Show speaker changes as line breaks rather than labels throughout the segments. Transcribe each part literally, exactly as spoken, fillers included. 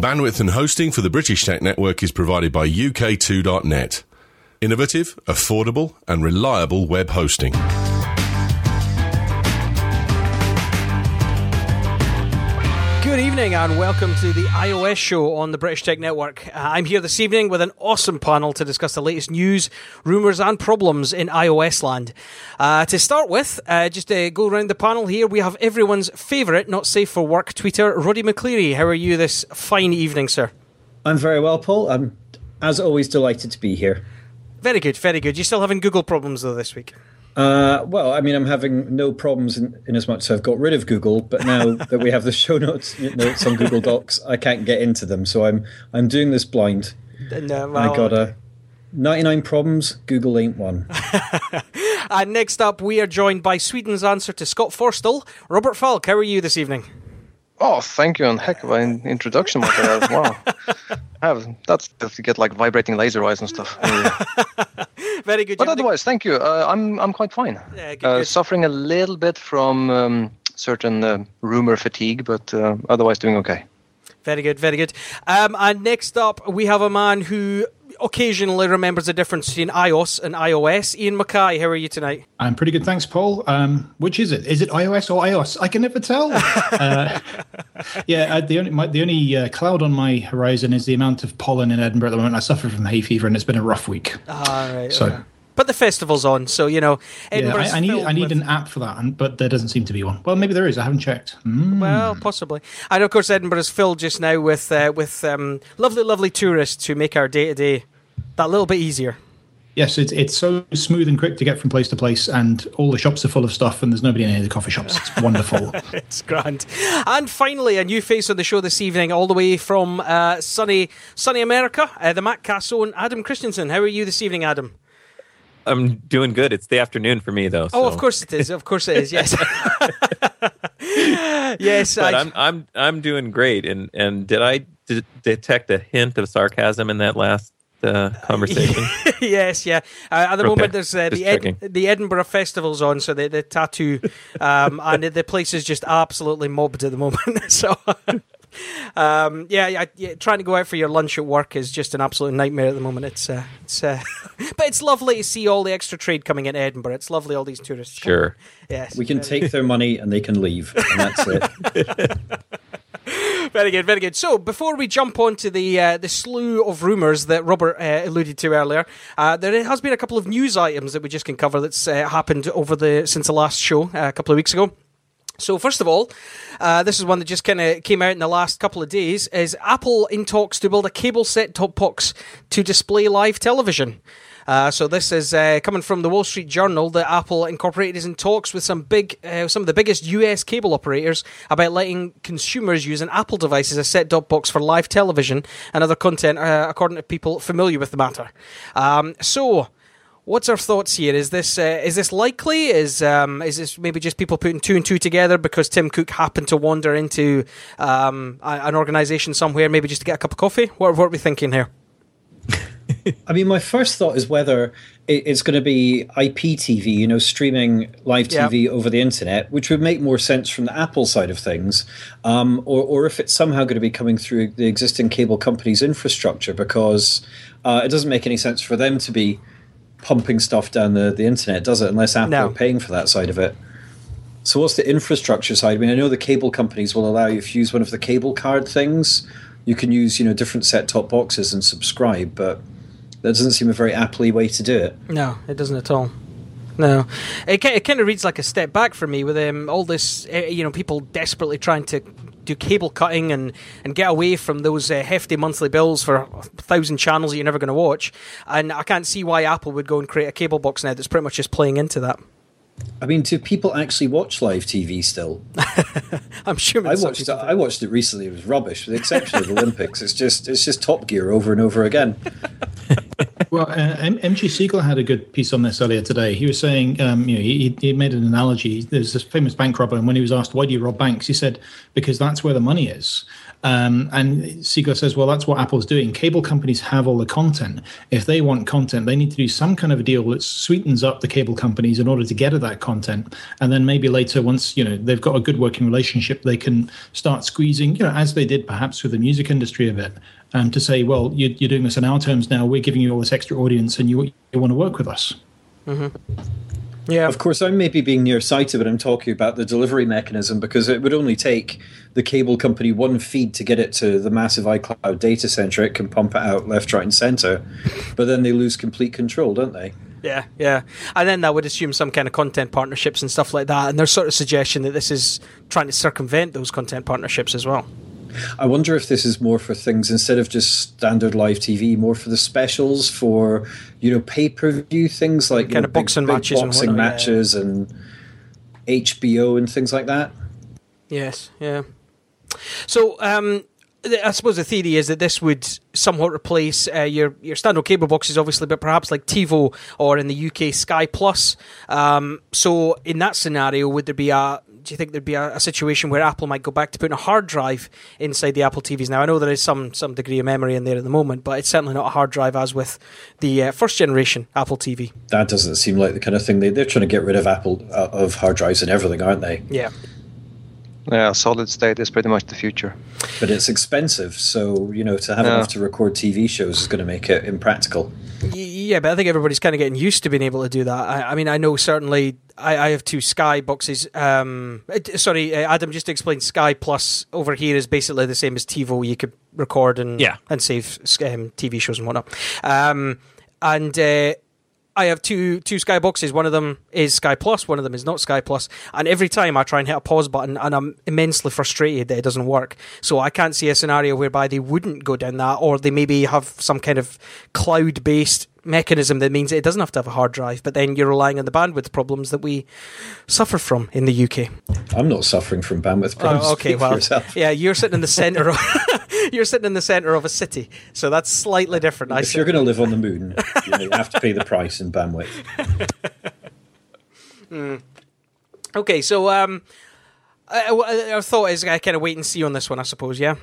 Bandwidth and hosting for the British Tech Network is provided by U K two dot net. Innovative, affordable, and reliable web hosting.
Good evening and welcome to the iOS show on the British Tech Network. Uh, I'm here this evening with an awesome panel to discuss the latest news, rumours and problems in iOS land. Uh, to start with, uh, just to go around the panel here, we have everyone's favourite not safe for work tweeter, Roddy McCleary. How are you this fine evening, sir?
I'm very well, Paul. I'm, as always, delighted to be here.
Very good, very good. You still having Google problems though this week?
Uh, well, I mean, I'm having no problems in, in as much as I've got rid of Google, but now that we have the show notes notes on Google Docs, I can't get into them. So I'm I'm doing this blind.
No, well,
I got a ninety-nine problems. Google ain't one.
And next up, we are joined by Sweden's answer to Scott Forstall, Robert Falk. How are you this evening?
Oh, thank you, and heck of an introduction, Michael. Wow, I have that's to get like vibrating laser eyes and stuff. Anyway.
Very good.
But otherwise, thank you. Uh, I'm I'm quite fine.
Yeah, good,
uh,
good.
Suffering a little bit from um, certain uh, rumor fatigue, but uh, otherwise doing okay.
Very good, very good. Um, and next up, we have a man who occasionally remembers the difference between iOS and iOS. Ian Mackay, how are you tonight?
I'm pretty good, thanks, Paul. Um, which is it? Is it iOS or iOS? I can never tell. uh, yeah, uh, the only my, the only uh, cloud on my horizon is the amount of pollen in Edinburgh at the moment. I suffer from hay fever, and it's been a rough week.
Ah, right.
So.
Okay. But the festival's on, so, you know, Edinburgh's
yeah, I, I need I need
with...
an app for that, but there doesn't seem to be one. Well, maybe there is. I haven't checked. Mm.
Well, possibly. And, of course, Edinburgh's filled just now with uh, with um, lovely, lovely tourists who make our day-to-day that little bit easier.
Yes, it's it's so smooth and quick to get from place to place, and all the shops are full of stuff, and there's nobody in any of the coffee shops. It's wonderful.
It's grand. And finally, a new face on the show this evening, all the way from uh, sunny sunny America, uh, the Mac's own Adam Christensen. How are you this evening, Adam?
I'm doing good. It's the afternoon for me, though.
Oh,
so.
of course it is. Of course it is. Yes. Yes.
But
I...
I'm I'm I'm doing great. And and did I d- detect a hint of sarcasm in that last uh, conversation?
Yes. Yeah. Uh, at the
okay.
moment, there's uh, the
Ed-
the Edinburgh Festival's on, so the the tattoo, um, and the place is just absolutely mobbed at the moment. So. Um, yeah, yeah, yeah, trying to go out for your lunch at work is just an absolute nightmare at the moment. It's, uh, it's, uh, but it's lovely to see all the extra trade coming in Edinburgh. It's lovely, all these tourists.
Sure.
Yes.
We can take their money and they can leave, and that's it.
Very good, very good. So, before we jump on to the uh, the slew of rumours that Robert uh, alluded to earlier, uh, there has been a couple of news items that we just can cover that's uh, happened over the since the last show uh, a couple of weeks ago. So first of all, uh, this is one that just kind of came out in the last couple of days, is Apple in talks to build a cable set-top box to display live television. Uh, so this is uh, coming from the Wall Street Journal that Apple Incorporated is in talks with some big, uh, some of the biggest U S cable operators about letting consumers use an Apple device as a set-top box for live television and other content, uh, according to people familiar with the matter. Um, so... What's our thoughts here? Is this uh, is this likely? Is um, is this maybe just people putting two and two together because Tim Cook happened to wander into um, a, an organisation somewhere, maybe just to get a cup of coffee? What, what are we thinking here?
I mean, my first thought is whether it's going to be I P T V, you know, streaming live T V yep. over the internet, which would make more sense from the Apple side of things, um, or, or if it's somehow going to be coming through the existing cable company's infrastructure, because uh, it doesn't make any sense for them to be pumping stuff down the, the internet, does it? Unless Apple
no.
are paying for that side of it. So what's the infrastructure side? I mean, I know the cable companies will allow you, if you use one of the cable card things, you can use, you know, different set-top boxes and subscribe, but that doesn't seem a very Apple-y way to do it.
No, it doesn't at all. No. It, it kind of reads like a step back for me with um, all this, uh, you know, people desperately trying to do cable cutting and, and get away from those uh, hefty monthly bills for a thousand channels that you're never going to watch. And I can't see why Apple would go and create a cable box now that's pretty much just playing into that.
I mean, do people actually watch live T V still?
I'm sure.
I watched it. I watched it recently. It was rubbish, with the exception of the Olympics. It's just it's just Top Gear over and over again.
Well, uh, M- MG Siegel had a good piece on this earlier today. He was saying, um, you know, he, he made an analogy. There's this famous bank robber, and when he was asked, why do you rob banks? He said, because that's where the money is. Um, and Siegel says, well, that's what Apple's doing. Cable companies have all the content. If they want content, they need to do some kind of a deal that sweetens up the cable companies in order to get at that content. And then maybe later, once, you know, they've got a good working relationship, they can start squeezing, you know, as they did perhaps with the music industry a bit, um, to say, well, you're, you're doing this in our terms now. We're giving you all this extra audience, and you, you want to work with us.
Mm-hmm. Yeah.
Of course, I'm maybe being nearsighted, but I'm talking about the delivery mechanism, because it would only take the cable company one feed to get it to the massive iCloud data center. It can pump it out left, right, and center, but then they lose complete control, don't they?
Yeah, yeah. And then that would assume some kind of content partnerships and stuff like that. And there's sort of suggestion that this is trying to circumvent those content partnerships as well.
I wonder if this is more for things, instead of just standard live T V, more for the specials, for, you know, pay-per-view things like
kind
you know,
of boxing
big,
matches,
big boxing
and whatnot,
matches
yeah.
and H B O and things like that.
Yes, yeah. So, um, I suppose the theory is that this would somewhat replace uh, your your standard cable boxes, obviously, but perhaps like TiVo or in the U K Sky Plus. Um, so, in that scenario, would there be a? Do you think there'd be a, a situation where Apple might go back to putting a hard drive inside the Apple T Vs? Now, I know there is some some degree of memory in there at the moment, but it's certainly not a hard drive as with the uh, first generation Apple T V.
That doesn't seem like the kind of thing they they're trying to get rid of Apple uh, of hard drives and everything, aren't they?
Yeah.
Yeah, solid state is pretty much the future.
But it's expensive, so you know to have
Yeah.
enough to record T V shows is going to make it impractical.
Yeah, but I think everybody's kind of getting used to being able to do that. I, I mean, I know certainly I, I have two Sky boxes. Um, it, sorry, uh, Adam, just to explain, Sky Plus over here is basically the same as TiVo. You could record and
Yeah.
and save um, T V shows and whatnot. Um, and uh, I have two two Sky boxes. One of them is Sky Plus, one of them is not Sky Plus. And every time I try and hit a pause button, and I'm immensely frustrated that it doesn't work. So I can't see a scenario whereby they wouldn't go down that, or they maybe have some kind of cloud-based mechanism that means it doesn't have to have a hard drive, but then you're relying on the bandwidth problems that we suffer from in the U K.
I'm not suffering from bandwidth problems.
Oh, okay,
Speak for
well,
yourself.
yeah, you're sitting in the centre of you're sitting in the centre of a city, so that's slightly different. I
If you're going to live on the moon, you, know, you have to pay the price in bandwidth.
mm. Okay, so um, I, I, our thought is I kind of wait and see on this one, I suppose. Yeah,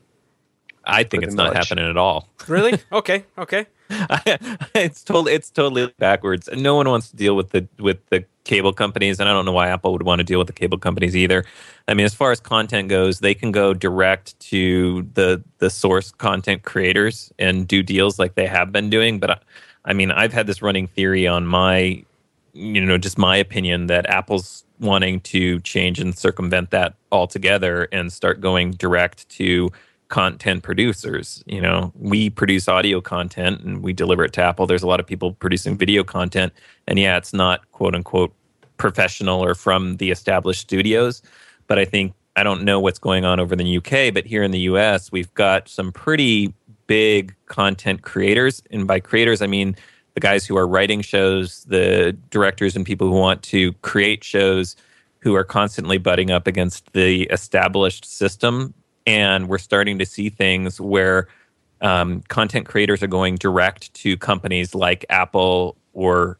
I think
Pretty
it's not
much.
happening at all.
really? Okay, okay.
it's totally it's totally backwards. No one wants to deal with the with the cable companies, and I don't know why Apple would want to deal with the cable companies either. I mean, as far as content goes, they can go direct to the the source content creators and do deals like they have been doing. But I, I mean, I've had this running theory on my, you know, just my opinion that Apple's wanting to change and circumvent that altogether and start going direct to content producers. You know, we produce audio content and we deliver it to Apple. There's a lot of people producing video content, and yeah, it's not quote unquote professional or from the established studios. But I think, I don't know what's going on over in the U K, but here in the U S, we've got some pretty big content creators. And by creators, I mean the guys who are writing shows, the directors and people who want to create shows, who are constantly butting up against the established system. And we're starting to see things where um, content creators are going direct to companies like Apple or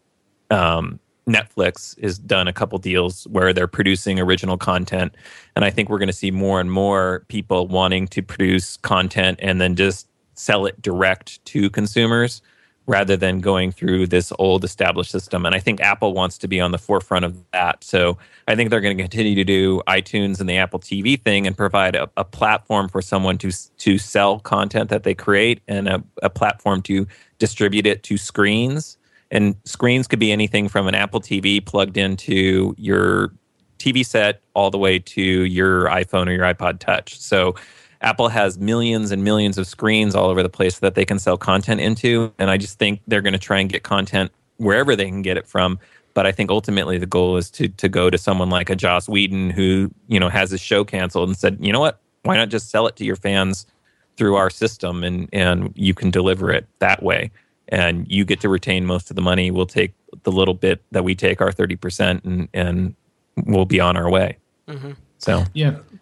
um, Netflix has done a couple deals where they're producing original content. And I think we're going to see more and more people wanting to produce content and then just sell it direct to consumers rather than going through this old established system. And I think Apple wants to be on the forefront of that. So I think they're going to continue to do iTunes and the Apple T V thing and provide a, a platform for someone to to sell content that they create and a, a platform to distribute it to screens. And screens could be anything from an Apple T V plugged into your T V set all the way to your iPhone or your iPod Touch. So Apple has millions and millions of screens all over the place that they can sell content into. And I just think they're going to try and get content wherever they can get it from. But I think ultimately the goal is to to go to someone like a Joss Whedon who, you know, has his show canceled and said, you know what, why not just sell it to your fans through our system and, and you can deliver it that way. And you get to retain most of the money. We'll take the little bit that we take, our thirty percent, and, and we'll be on our way. Mm-hmm. So
yeah,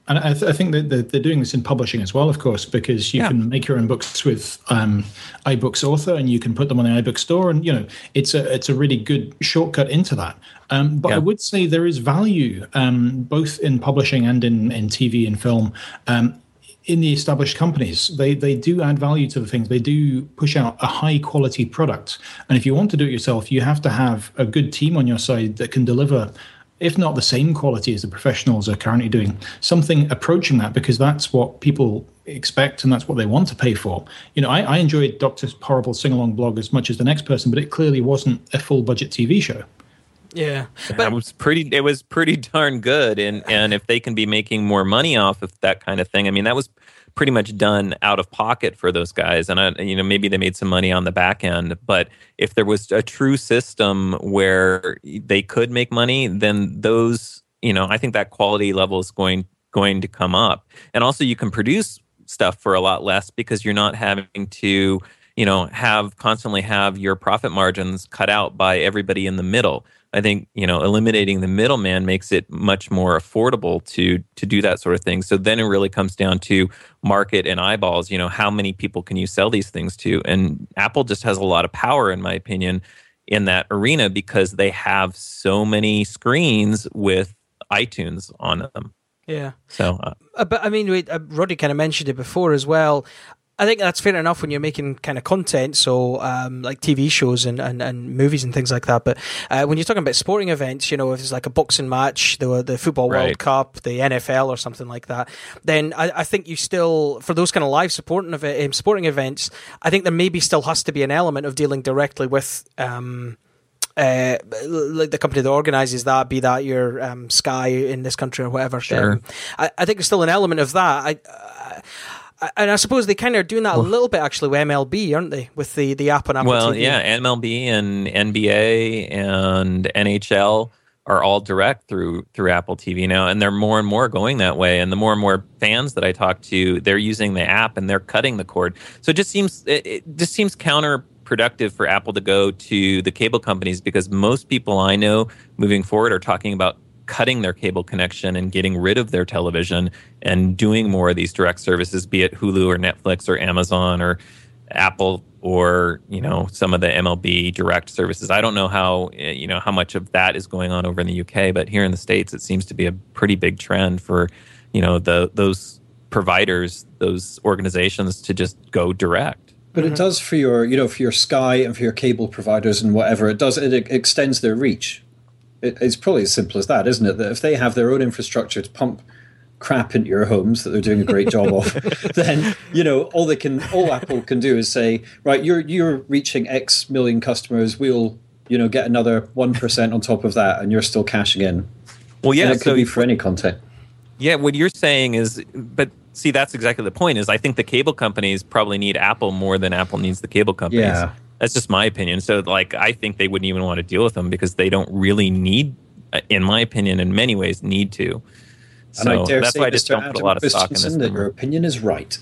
And I, th- I think that they're, they're doing this in publishing as well, of course, because you yeah. can make your own books with um, iBooks Author, and you can put them on the iBook Store, and you know it's a it's a really good shortcut into that. Um, but yeah. I would say there is value um, both in publishing and in, in T V and film. Um, in the established companies, they they do add value to the things. They do push out a high quality product, and if you want to do it yourself, you have to have a good team on your side that can deliver, if not the same quality as the professionals are currently doing, something approaching that, because that's what people expect and that's what they want to pay for. You know, I, I enjoyed Doctor Horrible sing-along blog as much as the next person, but it clearly wasn't a full-budget T V show.
Yeah,
but it was pretty. It was pretty darn good, and and if they can be making more money off of that kind of thing, I mean, that was pretty much done out of pocket for those guys, and I, you know, maybe they made some money on the back end. But if there was a true system where they could make money, then those, you know, I think that quality level is going going to come up, and also you can produce stuff for a lot less because you're not having to, you know, have constantly have your profit margins cut out by everybody in the middle. I think, you know, eliminating the middleman makes it much more affordable to to do that sort of thing. So then it really comes down to market and eyeballs. You know, how many people can you sell these things to? And Apple just has a lot of power, in my opinion, in that arena because they have so many screens with iTunes on them.
Yeah.
So, uh,
but I mean, we, uh, Roddy kind of mentioned it before as well. I think that's fair enough when you're making kind of content, so um, like T V shows and, and, and movies and things like that. But uh, when you're talking about sporting events, you know, if it's like a boxing match, the the Football
right.
World Cup, the N F L or something like that, then I, I think you still, for those kind of live supporting ev- um, sporting events, I think there maybe still has to be an element of dealing directly with um, uh, like the company that organises that, be that your um, Sky in this country or whatever.
Sure.
Um, I, I think there's still an element of that. I, I And I suppose they kind of are doing that a little bit actually with M L B, aren't they? With the, the app on Apple
well,
T V.
yeah, M L B and N B A and N H L are all direct through through Apple T V now, and they're more and more going that way. And the more and more fans that I talk to, they're using the app and they're cutting the cord. So it just seems it, it just seems counterproductive for Apple to go to the cable companies, because most people I know moving forward are talking about cutting their cable connection and getting rid of their television and doing more of these direct services, be it Hulu or Netflix or Amazon or Apple or, you know, some of the M L B direct services. I don't know how, you know, how much of that is going on over in the U K, but here in the States, it seems to be a pretty big trend for, you know, the those providers, those organizations to just go direct.
But it does for your, you know, for your Sky and for your cable providers and whatever, it does, it extends their reach. It's probably as simple as that, isn't it? That if they have their own infrastructure to pump crap into your homes that they're doing a great job of, then, you know, all they can, all Apple can do is say, right, you're you're reaching X million customers, we'll, you know, get another one percent on top of that, and you're still cashing in.
Well, yeah,
and it could
so
be for any content.
Yeah, what you're saying is, but see, that's exactly the point. Is I think the cable companies probably need Apple more than Apple needs the cable companies.
Yeah.
That's just my opinion. So, like, I think they wouldn't even want to deal with them because they don't really need, in my opinion, in many ways, need to. So
and I dare
that's
say,
why I just
Mister
don't put
Adam
a lot of stock in this.
That your opinion is right.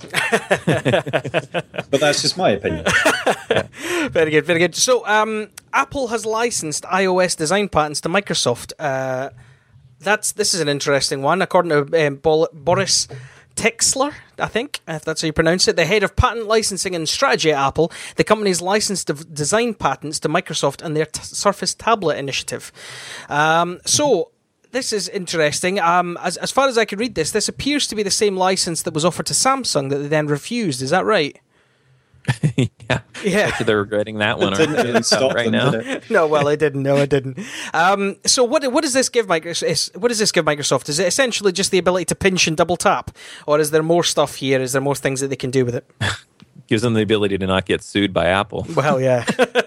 But that's just my opinion.
Very good, very good. So, um, Apple has licensed iOS design patents to Microsoft. Uh, that's this is an interesting one, according to um, Bol- Boris Tixler, I think, if that's how you pronounce it, the head of patent licensing and strategy at Apple. The company's licensed design patents to Microsoft and their t- Surface tablet initiative. Um, so, this is interesting. Um, as, as far as I can read this, this appears to be the same license that was offered to Samsung that they then refused. Is that right?
yeah.
Yeah.
So they're regretting that one
didn't really stop
right
them,
now.
did it?
No, well, I didn't. No, I didn't. Um, so what what does this give Microsoft? What does this give Microsoft? Is it essentially just the ability to pinch and double tap, or is there more stuff here? Is there more things that they can do with it?
Gives them the ability to not get sued by Apple.
Well, yeah.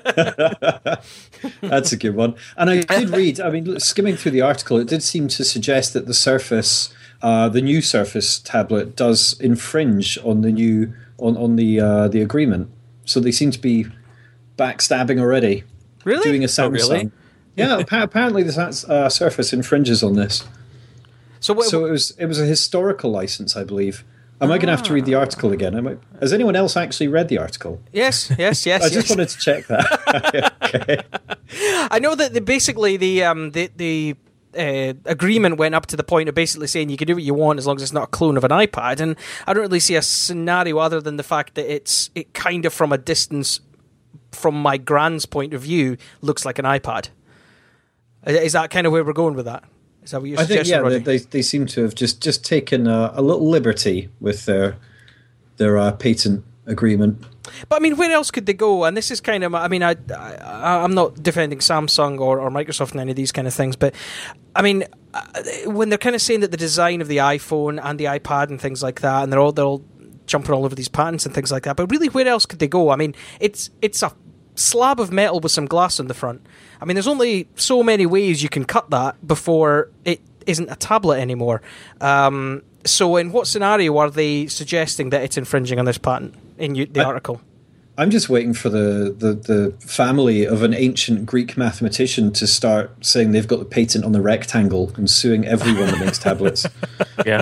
That's a good one. And I did read, I mean, skimming through the article, it did seem to suggest that the Surface, uh, the new Surface tablet, does infringe on the new on on the uh, the agreement. So they seem to be backstabbing already.
Really?
Doing a Samsung.
Oh, really?
Yeah, apparently the uh, Surface infringes on this.
So, what,
so it was it was a historical license, I believe. Am I going to have to read the article again? Am I, has anyone else actually read the article?
Yes, yes, yes.
I just
yes.
wanted to check that. Okay.
I know that the, basically the um, the the uh, agreement went up to the point of basically saying you can do what you want as long as it's not a clone of an iPad. And I don't really see a scenario other than the fact that it's it kind of from a distance, from my grand's point of view, looks like an iPad. Is that kind of where we're going with that? Is that what you're
I think,
suggesting,
yeah,
Roddy?
they, they seem to have just, just taken a, a little liberty with their their uh, patent agreement.
But I mean, where else could they go? And this is kind of, I mean, I, I, I'm not defending Samsung or, or Microsoft and any of these kind of things, but I mean, when they're kind of saying that the design of the iPhone and the iPad and things like that, and they're all they're all jumping all over these patents and things like that, but really, where else could they go? I mean, it's it's a slab of metal with some glass on the front. I mean, there's only so many ways you can cut that before it isn't a tablet anymore. Um, so in what scenario are they suggesting that it's infringing on this patent in you, the
I,
article?
I'm just waiting for the, the, the family of an ancient Greek mathematician to start saying they've got the patent on the rectangle and suing everyone that makes tablets.
Yeah.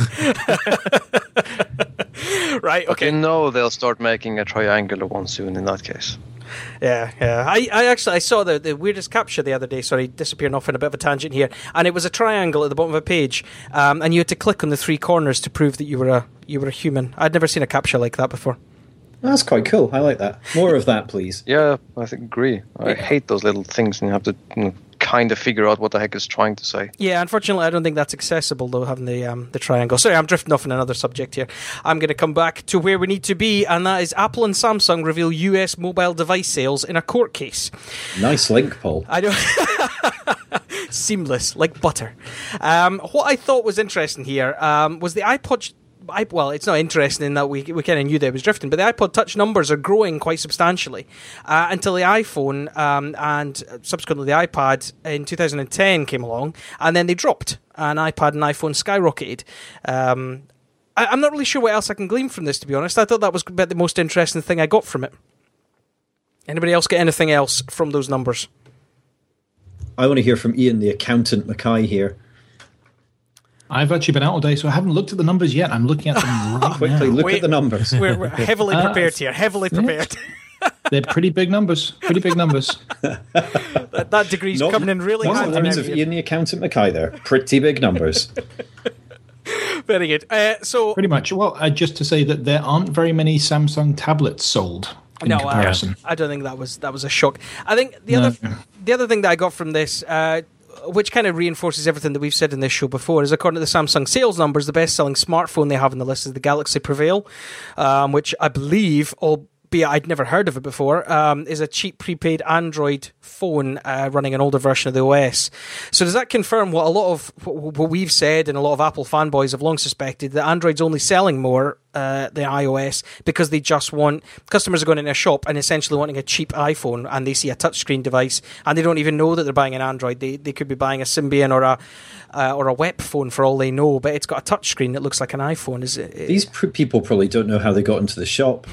Right, okay.
You know they'll start making a triangular one soon in that case.
Yeah, yeah. I, I actually I saw the, the weirdest capture the other day. Sorry, disappearing off in a bit of a tangent here. And it was a triangle at the bottom of a page, um, and you had to click on the three corners to prove that you were a you were a human. I'd never seen a capture like that before.
That's quite cool. I like that. More of that, please.
Yeah, I think, agree. I
Yeah.
hate those little things, and you have to you know, kind of figure out what the heck it's trying to say.
Yeah, unfortunately, I don't think that's accessible though, having the um, the triangle. Sorry, I'm drifting off on another subject here. I'm going to come back to where we need to be, and that is Apple and Samsung reveal U S mobile device sales in a court case.
Nice link, Paul.
I know. Seamless, like butter. Um, what I thought was interesting here um, was the iPod. I, well, it's not interesting in that we we kind of knew that it was drifting, but the iPod Touch numbers are growing quite substantially uh, until the iPhone um, and subsequently the iPad in two thousand ten came along, and then they dropped, and iPad and iPhone skyrocketed. Um, I, I'm not really sure what else I can glean from this, to be honest. I thought that was about the most interesting thing I got from it. Anybody else get anything else from those numbers?
I want to hear from Ian, the accountant Mackay here.
I've actually been out all day, so I haven't looked at the numbers yet. I'm looking at them right
Quickly,
now.
look
Wait.
at the numbers.
We're, we're heavily
Uh,
prepared here, heavily prepared.
They're pretty big numbers. Pretty big numbers.
that, that degree's
Not-
coming in really
Not
handy
the
now.
words of Ian, the accountant Mackay there. Pretty big numbers.
Very good. Uh, so
Pretty much. Well, uh, just to say that there aren't very many Samsung tablets sold in
no, uh,
comparison.
I don't think that was that was a shock. I think the
No.
other the other thing that I got from this, uh, which kind of reinforces everything that we've said in this show before, is according to the Samsung sales numbers, the best-selling smartphone they have on the list is the Galaxy Prevail, um, which I believe, albeit I'd never heard of it before, um, is a cheap prepaid Android phone uh, running an older version of the O S. So does that confirm what a lot of what we've said and a lot of Apple fanboys have long suspected, that Android's only selling more uh, than iOS because they just want, customers are going in a shop and essentially wanting a cheap iPhone, and they see a touchscreen device and they don't even know that they're buying an Android. They they could be buying a Symbian or a uh, or a W E P phone for all they know, but it's got a touchscreen that looks like an iPhone. Is it?
These pr- people probably don't know how they got into the shop.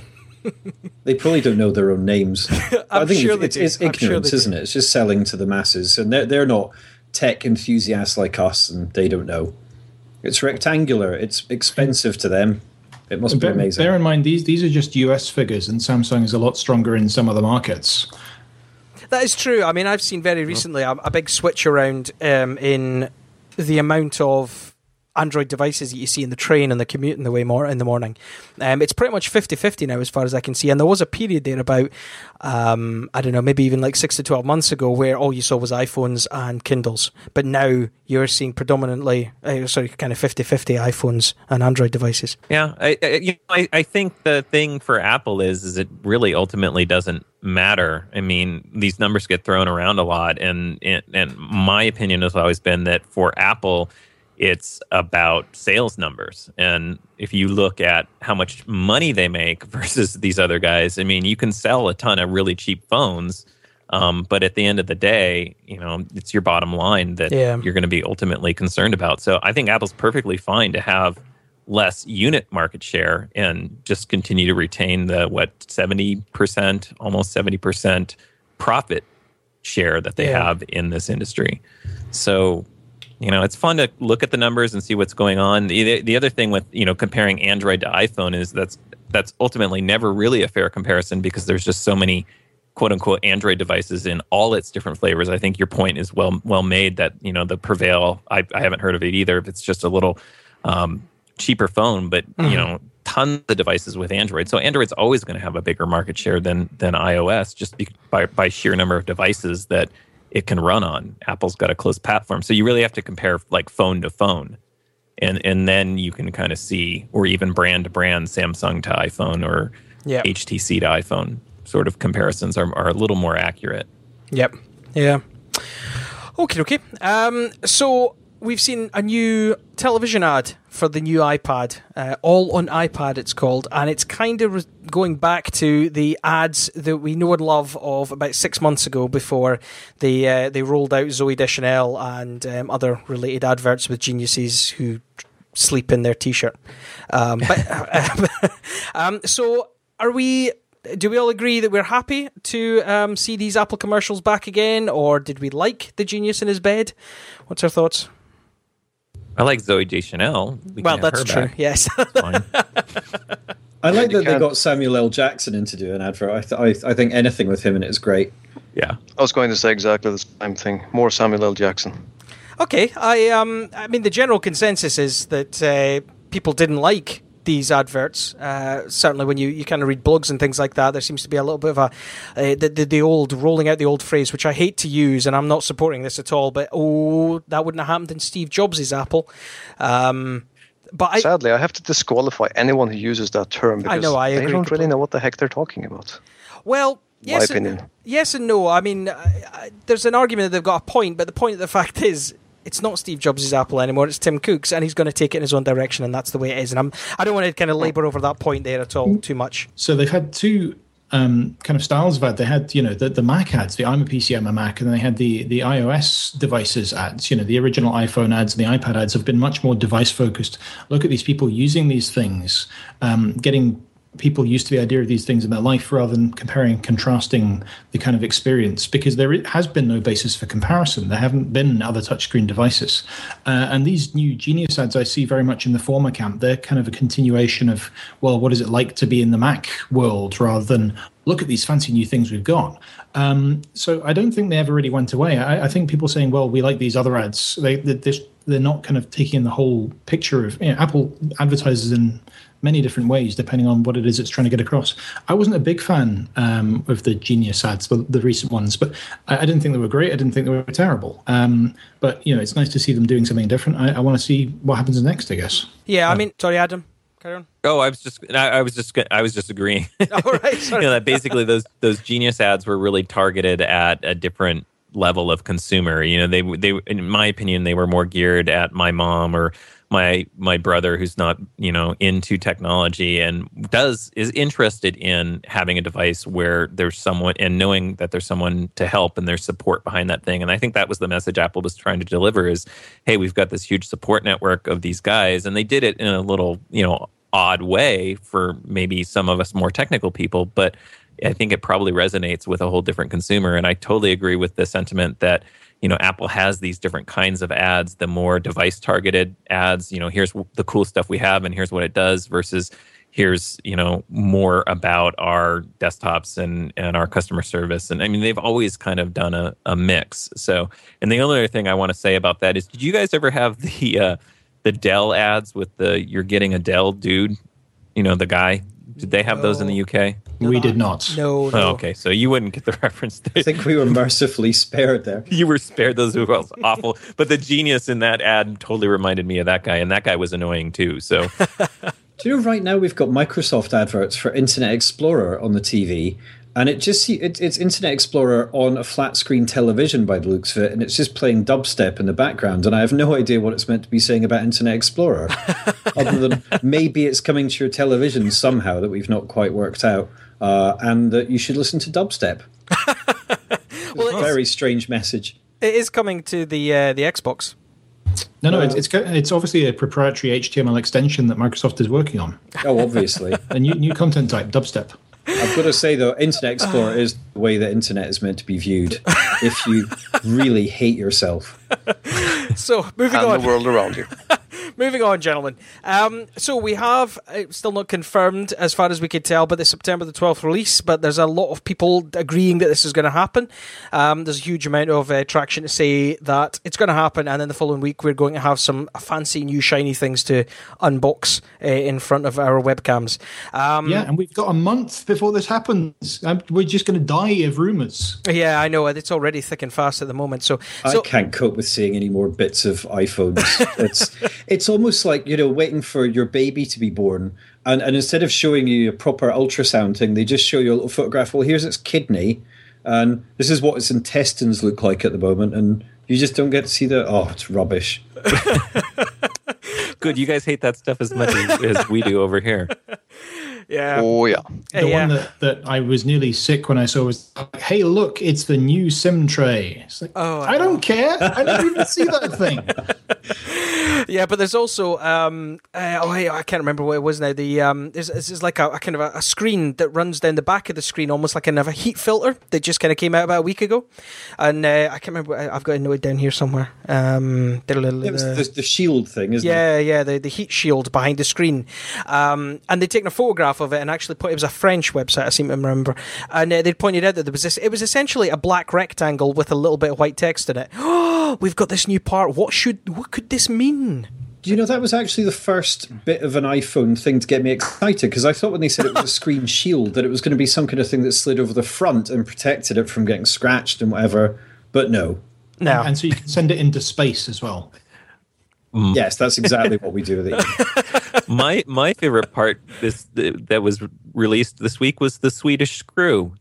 They probably don't know their own names.
I'm
I think
sure
it's,
they
it's,
do.
it's
I'm sure
ignorance,
they do.
isn't it? It's just selling to the masses, and they're they're not tech enthusiasts like us, and they don't know. It's rectangular. It's expensive to them. It must be
Bear,
amazing.
bear in mind, these these are just U S figures, and Samsung is a lot stronger in some other markets.
That is true. I mean, I've seen very recently a, a big switch around um, in the amount of Android devices that you see in the train and the commute in the way more in the morning. Um, it's pretty much fifty-fifty now as far as I can see, and there was a period there about um, I don't know, maybe even like six to twelve months ago where all you saw was iPhones and Kindles, but now you're seeing predominantly uh, sorry kind of fifty-fifty iPhones and Android devices.
Yeah, I, I, you know, I, I think the thing for Apple is is it really ultimately doesn't matter. I mean, these numbers get thrown around a lot, and and, and my opinion has always been that for Apple, it's about sales numbers. And if you look at how much money they make versus these other guys, I mean, you can sell a ton of really cheap phones, um, but at the end of the day, you know, it's your bottom line that
Yeah.
you're going to be ultimately concerned about. So I think Apple's perfectly fine to have less unit market share and just continue to retain the, what, seventy percent, almost seventy percent profit share that they
Yeah.
have in this industry. So, you know, it's fun to look at the numbers and see what's going on. The, the other thing with, you know, comparing Android to iPhone is that's that's ultimately never really a fair comparison because there's just so many quote unquote Android devices in all its different flavors. I think your point is well well made that, you know, the Prevail, I, I haven't heard of it either. If it's just a little um, cheaper phone, but mm-hmm. you know, tons of devices with Android. So Android's always going to have a bigger market share than than iOS, just be, by by sheer number of devices that it can run on. Apple's got a closed platform, so you really have to compare like phone to phone, and and then you can kind of see, or even brand to brand, Samsung to iPhone or yep. H T C to iPhone. Sort of comparisons are are a little more accurate.
Yep. Yeah. Okay. Okay. Um. So we've seen a new television ad for the new iPad, uh, all on iPad it's called, and it's kind of re- going back to the ads that we know and love of about six months ago before they uh, they rolled out Zooey Deschanel and um, other related adverts with geniuses who sleep in their t-shirt. Um, but um, so are we? Do we all agree that we're happy to um, see these Apple commercials back again, or did we like the genius in his bed? What's our thoughts?
I like Zooey Deschanel. We
well, that's true. Back. Yes.
I like that they got Samuel L. Jackson in to do an advert. I, th- I, I think anything with him in it is great.
Yeah.
I was going to say exactly the same thing. More Samuel L. Jackson.
Okay. I um. I mean, the general consensus is that uh, people didn't like these adverts. Uh, certainly when you, you kind of read blogs and things like that, there seems to be a little bit of a uh, the, the the old rolling out the old phrase, which I hate to use, and I'm not supporting this at all, but oh, that wouldn't have happened in Steve Jobs' Apple. Um, but I,
Sadly, I have to disqualify anyone who uses that term because
I know, I
they
agree
don't
completely.
really know what the heck they're talking about.
Well, yes,
my opinion.
And, yes and no. I mean, I, I, there's an argument that they've got a point, but the point of the fact is, it's not Steve Jobs' Apple anymore. It's Tim Cook's, and he's going to take it in his own direction, and that's the way it is. And I'm, I don't want to kind of labour over that point there at all too much.
So they've had two um, kind of styles of ad. They had, you know, the, the Mac ads, the I'm a P C, I'm a Mac, and then they had the the iOS devices ads. You know, the original iPhone ads and the iPad ads have been much more device focused. Look at these people using these things, um, getting people used to the idea of these things in their life rather than comparing, contrasting the kind of experience, because there has been no basis for comparison. There haven't been other touchscreen devices. Uh, and these new Genius ads I see very much in the former camp. They're kind of a continuation of, well, what is it like to be in the Mac world rather than look at these fancy new things we've got. Um, so I don't think they ever really went away. I, I think people saying, well, we like these other ads, they, they, they're not kind of taking in the whole picture of, you know, Apple advertises in many different ways depending on what it is it's trying to get across. I wasn't a big fan um, of the Genius ads, the, the recent ones, but I, I didn't think they were great. I didn't think they were terrible. Um, but, you know, it's nice to see them doing something different. I, I want to see what happens next, I guess.
Yeah, I mean, sorry, Adam. Carry on.
Oh, I was just, I, I was just, I was just agreeing.
All right, sorry.
You know, that basically those those Genius ads were really targeted at a different level of consumer. You know, they they, in my opinion, they were more geared at my mom or my my brother who's not, you know, into technology and does is interested in having a device where there's someone and knowing that there's someone to help and there's support behind that thing. And I think that was the message Apple was trying to deliver is, hey, we've got this huge support network of these guys, and they did it in a little, you know, odd way for maybe some of us more technical people, but I think it probably resonates with a whole different consumer. And I totally agree with the sentiment that, you know, Apple has these different kinds of ads, the more device targeted ads, you know, here's the cool stuff we have and here's what it does versus here's, you know, more about our desktops and, and our customer service. And I mean, they've always kind of done a, a mix. So, and the only other thing I want to say about that is, did you guys ever have the, uh, the Dell ads with the, you're getting a Dell dude, you know, the guy? Did they have no. those in the U K?
We did not.
No, no.
Oh, okay, so you wouldn't get the reference there.
I think we were mercifully spared there.
You were spared. Those were awful. But the genius in that ad totally reminded me of that guy, and that guy was annoying too. So,
do you know, right now we've got Microsoft adverts for Internet Explorer on the T V, and it just it, it's Internet Explorer on a flat screen television by the looks of it, and it's just playing dubstep in the background, and I have no idea what it's meant to be saying about Internet Explorer, other than maybe it's coming to your television somehow that we've not quite worked out, uh, and that you should listen to dubstep. Well, it's a very strange message.
It is coming to the uh, the Xbox.
No, no, it's, it's it's obviously a proprietary H T M L extension that Microsoft is working on.
Oh, obviously.
A new new content type, dubstep.
I've got to say, though, Internet Explorer is the way the internet is meant to be viewed if you really hate yourself.
So, moving
and
on.
the world around you.
Moving on, gentlemen. Um, so we have, uh, still not confirmed as far as we could tell, but the September the twelfth release, but there's a lot of people agreeing that this is going to happen. Um, there's a huge amount of uh, traction to say that it's going to happen, and then the following week we're going to have some fancy new shiny things to unbox uh, in front of our webcams. Um,
yeah, and we've got a month before this happens. Um, we're just going to die of rumours.
Yeah, I know. It's already thick and fast at the moment. So, so
I can't cope with seeing any more bits of iPhones. It's it's almost like, you know, waiting for your baby to be born, and, and instead of showing you a proper ultrasound thing, they just show you a little photograph. Well, here's its kidney, and this is what its intestines look like at the moment, and you just don't get to see the. Oh, it's rubbish.
Good, you guys hate that stuff as much as, as we do over here.
Yeah.
Oh, yeah.
The
yeah.
one that, that I was nearly sick when I saw was, hey, look, it's the new SIM tray. It's like,
Oh,
I don't care. I didn't even see that thing.
Yeah, but there's also um, uh, oh, hey, I can't remember what it was now. The um, this is like a, a kind of a, a screen that runs down the back of the screen, almost like kind of a heat filter that just kind of came out about a week ago. And uh, I can't remember. I- I've got it noted down here somewhere. Um,
It was the, the shield thing, isn't it?
yeah, yeah, the, the heat shield behind the screen. Um, and they'd taken a photograph of it and actually put it was a French website, I seem to remember. And uh, they'd pointed out that there was this, it was essentially a black rectangle with a little bit of white text in it. Oh, we've got this new part. What should, what could this mean?
Do you know, that was actually the first bit of an iPhone thing to get me excited, because I thought when they said it was a screen shield that it was going to be some kind of thing that slid over the front and protected it from getting scratched and whatever. But no.
No.
And so you can send it into space as well.
Yes, that's exactly what we do with it.
my my favorite part this that was released this week was the Swedish screw.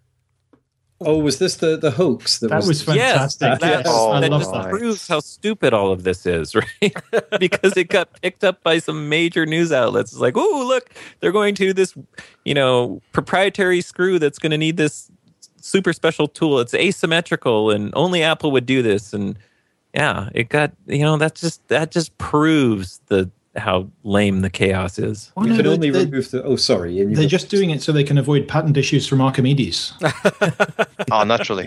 Oh, was this the, the hoax? That,
That was
Yes,
fantastic.
that,
Yes,
Oh,
I
that
love
just
that.
proves how stupid all of this is, right? Because it got picked up by some major news outlets. It's like, oh, look, they're going to this, you know, proprietary screw that's going to need this super special tool. It's asymmetrical, and only Apple would do this. And yeah, it got, you know, that just that just proves the how lame the chaos is.
Oh,
You
no,
can
they-
only
they-
remove the. Oh, sorry. And you
They're
got-
just doing it so they can avoid patent issues from Archimedes.
Oh, naturally.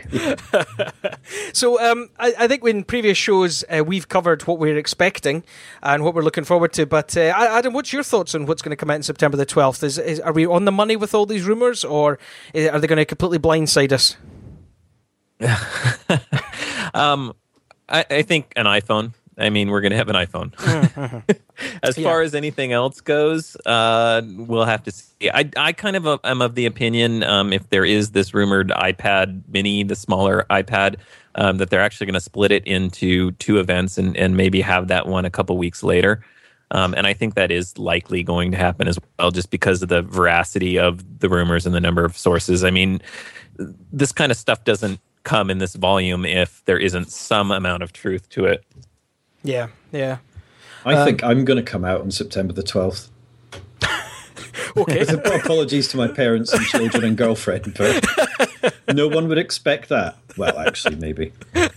So um, I, I think in previous shows uh, we've covered what we're expecting and what we're looking forward to. But uh, Adam, what's your thoughts on what's going to come out on September the twelfth? Is, is are we on the money with all these rumours, or are they going to completely blindside us?
Um, I, I think an iPhone. I mean, we're going to have an iPhone. As
Yeah.
far as anything else goes, uh, we'll have to see. I, I kind of am of the opinion, um, if there is this rumored iPad mini, the smaller iPad, um, that they're actually going to split it into two events and, and maybe have that one a couple weeks later. Um, and I think that is likely going to happen as well, just because of the veracity of the rumors and the number of sources. I mean, this kind of stuff doesn't come in this volume if there isn't some amount of truth to it.
Yeah, yeah.
I think I'm going to come out on September the twelfth.
Okay.
Apologies to my parents and children and girlfriend, but no one would expect that. Well, actually, maybe.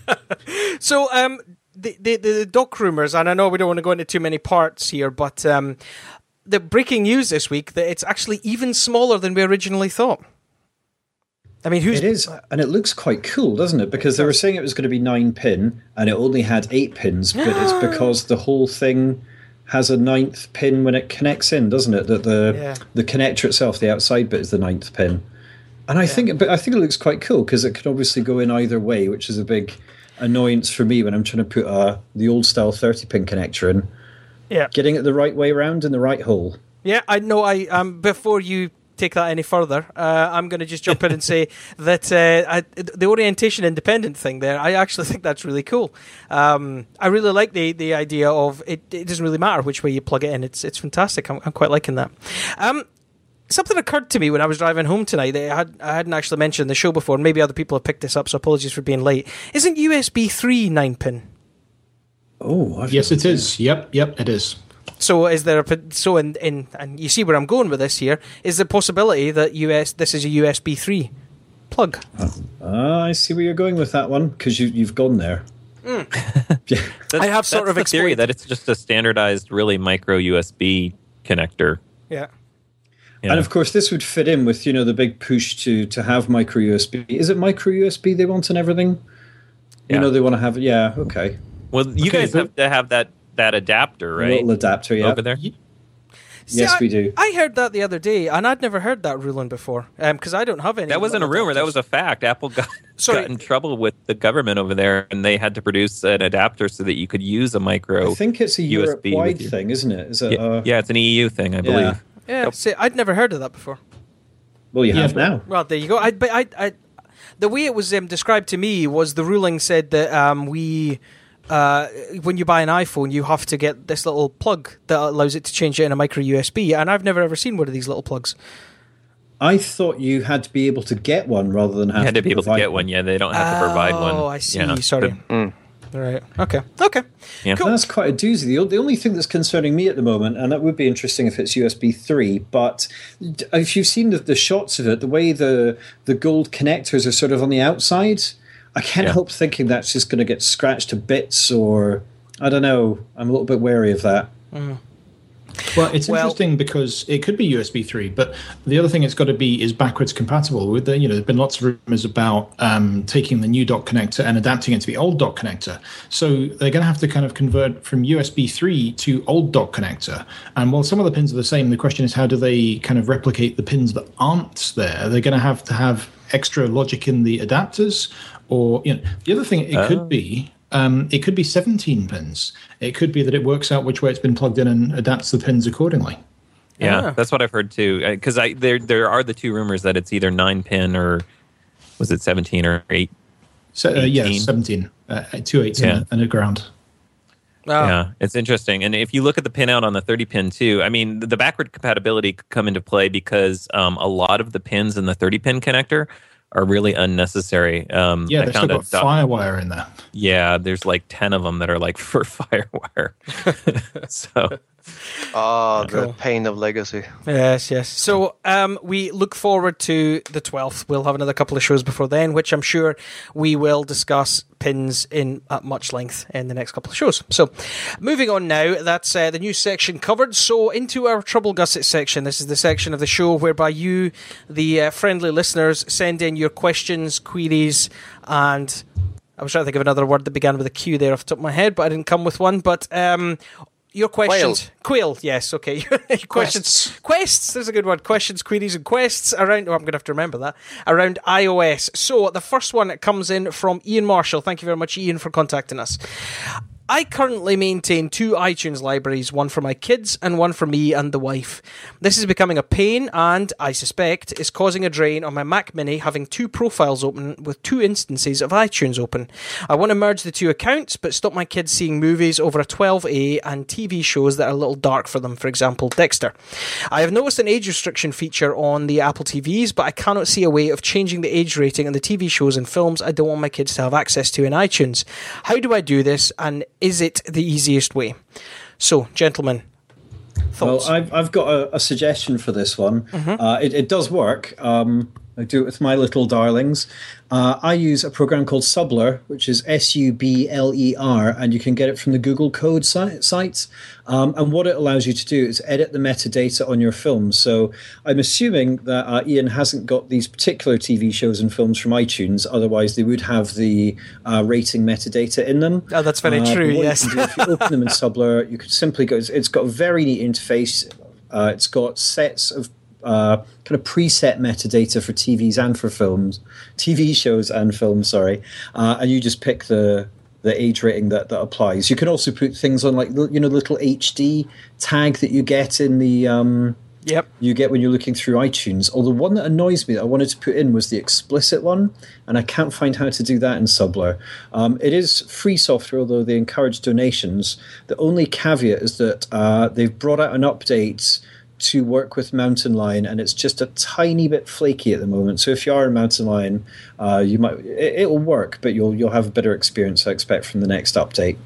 So um, the, the the dock rumours, and I know we don't want to go into too many parts here, but um, the breaking news this week that it's actually even smaller than we originally thought. I mean, who's
It is, and it looks quite cool, doesn't it? Because they were saying it was going to be nine pin, and it only had eight pins, but it's because the whole thing has a ninth pin when it connects in, doesn't it? That the
Yeah.
the connector itself, the outside bit, is the ninth pin. And I think, but I think it looks quite cool because it can obviously go in either way, which is a big annoyance for me when I'm trying to put uh, the old style thirty pin connector in.
Yeah.
Getting it the right way around in the right hole.
Yeah, I know. I um before you take that any further, uh, I'm going to just jump in and say that uh, I, the orientation independent thing there, I actually think that's really cool. Um, I really like the the idea of it. It doesn't really matter which way you plug it in. It's it's fantastic. I'm, I'm quite liking that. Um, something occurred to me when I was driving home tonight that I, had, I hadn't actually mentioned in the show before. Maybe other people have picked this up, so apologies for being late. Isn't U S B three nine pin?
Oh, I've
Yes, it is. Yep, yep, it is.
So is there a pot- so in, in and you see where I'm going with this here? Is the possibility that U S this is a U S B three plug?
Ah, I see where you're going with that one because you, you've gone there.
That's,
I have sort
that's
of
the theory
exploited-
that it's just a standardized, really micro U S B connector.
Yeah.
Yeah.
And of course, this would fit in with, you know, the big push to to have micro U S B. Is it micro U S B they want and everything? You
Yeah.
know, they want to have. Yeah, okay.
Well, you
Okay,
guys
but-
have to have that that adapter, right?
Little adapter, yeah.
Over there.
See,
yes,
I,
we do.
I heard that the other day, and I'd never heard that ruling before, because um, I don't have any.
That wasn't a rumor. That was a fact. Apple got, got in trouble with the government over there, and they had to produce an adapter so that you could use a micro.
I think it's a
U S B
Europe-wide thing, isn't it? Is it
yeah,
uh,
yeah, it's an E U thing, I believe.
Yeah.
Yeah,
Yep.
see, I'd never heard of that before.
Well, you
Yeah,
have
but-
now.
Well, there you go. I, but I, I, the way it was um, described to me was the ruling said that um, we, uh, when you buy an iPhone, you have to get this little plug that allows it to change it in a micro U S B, and I've never ever seen one of these little plugs.
I thought you had to be able to get one rather than have
You had to be able to
provide
get one. Yeah, they don't have to provide one.
Oh, I see.
Yeah.
Sorry.
Mm.
Right. Okay. Okay.
Yeah.
Cool.
That's quite a doozy. The, the only thing that's concerning me at the moment, and that would be interesting if it's U S B three, but d- if you've seen the, the shots of it, the way the, the gold connectors are sort of on the outside, I can't
Yeah.
help thinking that's just going to get scratched to bits, or I don't know. I'm a little bit wary of that.
Well, it's
Well-
interesting because it could be U S B three, but the other thing it's got to be is backwards compatible. With the, you know, there's been lots of rumors about um, taking the new dock connector and adapting it to the old dock connector. So they're going to have to kind of convert from U S B three to old dock connector. And while some of the pins are the same, the question is how do they kind of replicate the pins that aren't there? They're going to have to have extra logic in the adapters, or you know, the other thing it
Oh.
could be. Um, it could be seventeen pins. It could be that it works out which way it's been plugged in and adapts the pins accordingly.
Yeah,
Ah.
that's what I've heard too. Because I there there are the two rumors that it's either nine pin or was it seventeen or eight?
So, uh, yeah,
eighteen.
seventeen. Uh, two eights
Yeah.
and, a, and a ground.
Oh.
Yeah, it's interesting. And if you look at the pin out on the thirty pin too, I mean, the, the backward compatibility could come into play because um, a lot of the pins in the thirty pin connector are really unnecessary. Um,
Yeah,
I
they've still
found a
got
doc-
Firewire in there.
Yeah, there's like ten of them that are like for Firewire. So
Ah, the
Cool.
pain of legacy.
Yes, yes. So um, we look forward to the twelfth. We'll have another couple of shows before then, which I'm sure we will discuss pins in at much length in the next couple of shows. So moving on now, that's uh, the news section covered. So into our Trouble Gusset section. This is the section of the show whereby you, the uh, friendly listeners, send in your questions, queries, and I was trying to think of another word that began with a Q there off the top of my head, but I didn't come with one. But um, your questions. Quail, yes, okay. questions. Quests, there's a good word. Questions, queries, and quests around, oh, I'm going to have to remember that, around iOS. So the first one comes in from Ian Marshall. Thank you very much, Ian, for contacting us. I currently maintain two iTunes libraries, one for my kids and one for me and the wife. This is becoming a pain and, I suspect, is causing a drain on my Mac Mini having two profiles open with two instances of iTunes open. I want to merge the two accounts but stop my kids seeing movies over a twelve A and T V shows that are a little dark for them, for example, Dexter. I have noticed an age restriction feature on the Apple T Vs, but I cannot see a way of changing the age rating on the T V shows and films I don't want my kids to have access to in iTunes. How do I do this, and is it the easiest way? So, gentlemen, thoughts?
Well, I've, I've got a, a suggestion for this one.
Mm-hmm.
Uh, it, it does work. Um, I do it with my little darlings. Uh, I use a program called Subler, which is S U B L E R, and you can get it from the Google Code si- site. Um, and what it allows you to do is edit the metadata on your films. So I'm assuming that uh, Ian hasn't got these particular T V shows and films from iTunes. Otherwise, they would have the uh, rating metadata in them.
Oh, that's very
Uh,
true,
but what
yes.
You can do, if you open them in Subler, you could simply go. It's, it's got a very neat interface. Uh, it's got sets of uh, kind of preset metadata for T Vs and for films, T V shows and films. Sorry, uh, and you just pick the the age rating that, that applies. You can also put things on like you know the little H D tag that you get in the. Um,
Yep.
you get when you're looking through iTunes. Although one that annoys me that I wanted to put in was the explicit one, and I can't find how to do that in Subler. Um, it is free software, although they encourage donations. The only caveat is that uh, they've brought out an update to work with Mountain Lion, and it's just a tiny bit flaky at the moment. So if you are in Mountain Lion, uh, you might it, it'll work, but you'll you'll have a better experience, I expect, from the next update.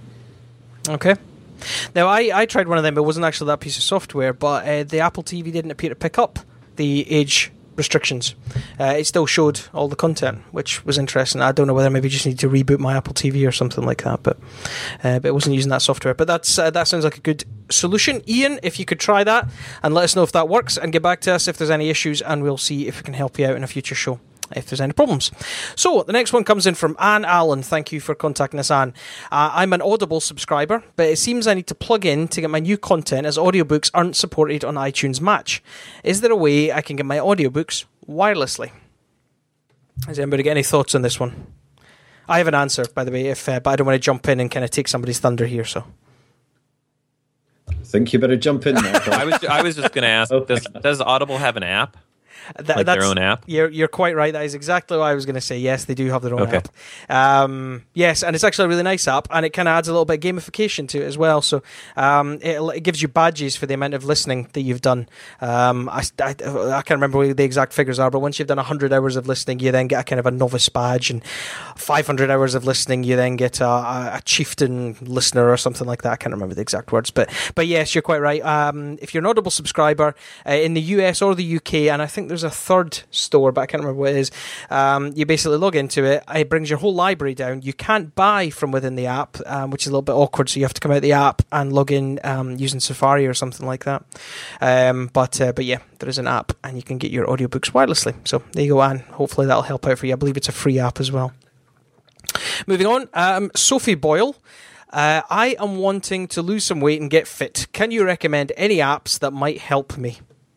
Okay. Now, I, I tried one of them. It wasn't actually that piece of software, but uh, the Apple T V didn't appear to pick up the age restrictions. Uh, it still showed all the content, which was interesting. I don't know whether maybe just need to reboot my Apple T V or something like that, but uh, but it wasn't using that software. But that's uh, that sounds like a good solution. Ian, if you could try that and let us know if that works, and get back to us if there's any issues, and we'll see if we can help you out in a future show. if there's any problems. So the next one comes in from Anne Allen. Thank you for contacting us, Anne. Uh, I'm an Audible subscriber, but it seems I need to plug in to get my new content as audiobooks aren't supported on iTunes Match. Is there a way I can get my audiobooks wirelessly? Has anybody got any thoughts on this one? I have an answer, by the way, if uh, but I don't want to jump in and kind of take somebody's thunder here. So
I think you better jump in there.
I was I was just going to ask: Does does Audible have an app?
That,
like their own app?
You're you're quite right. That is exactly what I was going to say. Yes, they do have their own
okay.
app. Um, yes, and it's actually a really nice app, and it kind of adds a little bit of gamification to it as well. So um, it, it gives you badges for the amount of listening that you've done. Um, I, I, I can't remember what the exact figures are, but once you've done one hundred hours of listening, you then get a kind of a novice badge, and five hundred hours of listening, you then get a, a chieftain listener or something like that. I can't remember the exact words, but but yes, you're quite right. Um, if you're an Audible subscriber uh, in the U S or the U K, and I think there's a third store, but I can't remember what it is. Um, you basically log into it. It brings your whole library down. You can't buy from within the app, um, which is a little bit awkward. So you have to come out of the app and log in um, using Safari or something like that. Um, but uh, but yeah, there is an app, and you can get your audiobooks wirelessly. So there you go, Anne. Hopefully that'll help out for you. I believe it's a free app as well. Moving on, um, Sophie Boyle. Uh, I am wanting to lose some weight and get fit. Can you recommend any apps that might help me?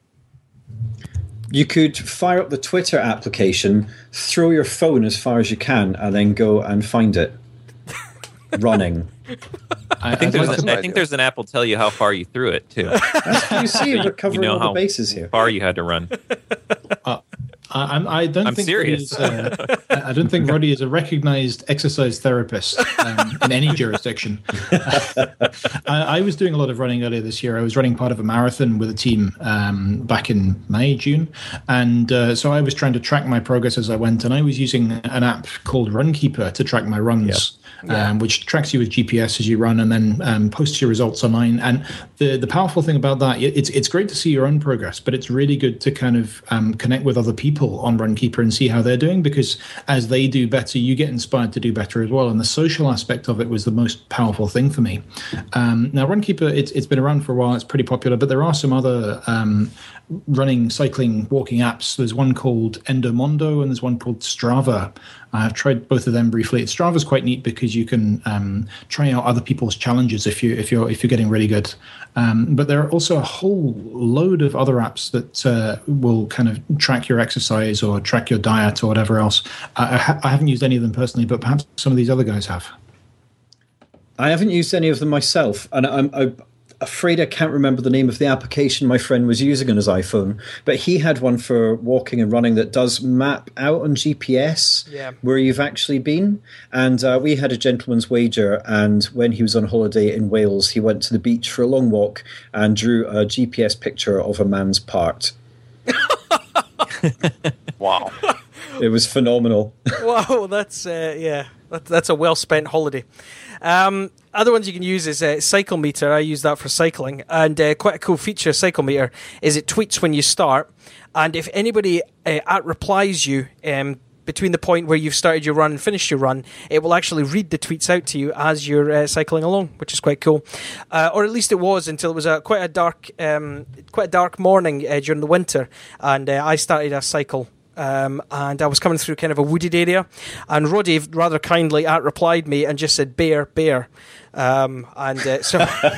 You could fire up the Twitter application, throw your phone as far as you can, and then go and find it. Running.
I think, there's a, I think there's an app will tell you how far you threw it, too.
You see, we're covering
you know
all
how
the bases here.
far you had to run.
Uh, I, I don't
I'm
think
serious.
Uh, I don't think Roddy is a recognized exercise therapist um, in any jurisdiction. I, I was doing a lot of running earlier this year. I was running part of a marathon with a team um, back in May, June. And uh, so I was trying to track my progress as I went. And I was using an app called Runkeeper to track my runs. Yep. Yeah. Um, which tracks you with G P S as you run and then um, posts your results online. And the the powerful thing about that, it's it's great to see your own progress, but it's really good to kind of um, connect with other people on Runkeeper and see how they're doing, because as they do better, you get inspired to do better as well. And the social aspect of it was the most powerful thing for me. Um, now, Runkeeper, it's it's been around for a while. It's pretty popular, but there are some other um, running, cycling, walking apps. There's one called Endomondo and there's one called Strava. I've tried both of them briefly. Strava's quite neat because you can um, try out other people's challenges if you if you're if you're getting really good. Um, but there are also a whole load of other apps that uh, will kind of track your exercise or track your diet or whatever else. I, I, ha- I haven't used any of them personally, but perhaps some of these other guys have.
I haven't used any of them myself, and I'm, I'm afraid I can't remember the name of the application my friend was using on his iPhone, but he had one for walking and running that does map out on G P S
yeah.
where you've actually been. And uh, we had a gentleman's wager, and when he was on holiday in Wales, he went to the beach for a long walk and drew a G P S picture of a man's part.
Wow.
It was phenomenal.
Wow, that's, uh, yeah, that, that's a well-spent holiday. Um, other ones you can use is uh, Cycle Meter. I use that for cycling. And uh, quite a cool feature of Cycle Meter is it tweets when you start. And if anybody uh, at replies you um, between the point where you've started your run and finished your run, it will actually read the tweets out to you as you're uh, cycling along, which is quite cool. Uh, or at least it was until it was a, quite a dark um, quite a dark morning uh, during the winter. And uh, I started a cycle. Um, and I was coming through kind of a wooded area, and Roddy rather kindly at replied me and just said bear, bear. Um, and uh, so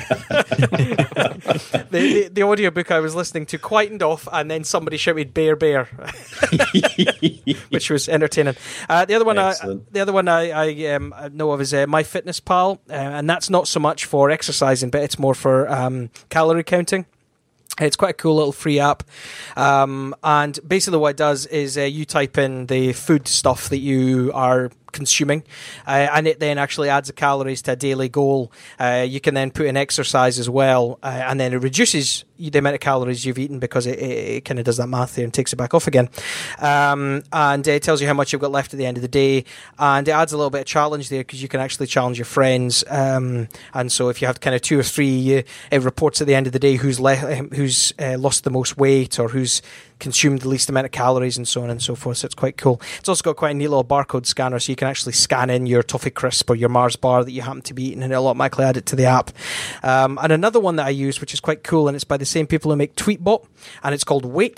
the, the the audiobook I was listening to quietened off, and then somebody shouted bear, bear, which was entertaining. Uh, the other one, I, the other one I, I um, know of is uh, MyFitnessPal, uh, and that's not so much for exercising, but it's more for um, calorie counting. It's quite a cool little free app. Um, and basically what it does is uh, you type in the food stuff that you are consuming, uh, and it then actually adds the calories to a daily goal. Uh, you can then put in exercise as well, uh, and then it reduces the amount of calories you've eaten because it, it, it kind of does that math there and takes it back off again. Um, and it tells you how much you've got left at the end of the day, and it adds a little bit of challenge there because you can actually challenge your friends. Um, and so if you have kind of two or three, uh, it reports at the end of the day who's le- who's uh, lost the most weight or who's consumed the least amount of calories and so on and so forth. So it's quite cool. It's also got quite a neat little barcode scanner, so you can actually scan in your Toffee Crisp or your Mars bar that you happen to be eating, and it'll automatically add it to the app. Um, and another one that I use, which is quite cool, and it's by the same people who make Tweetbot, and it's called Weightbot.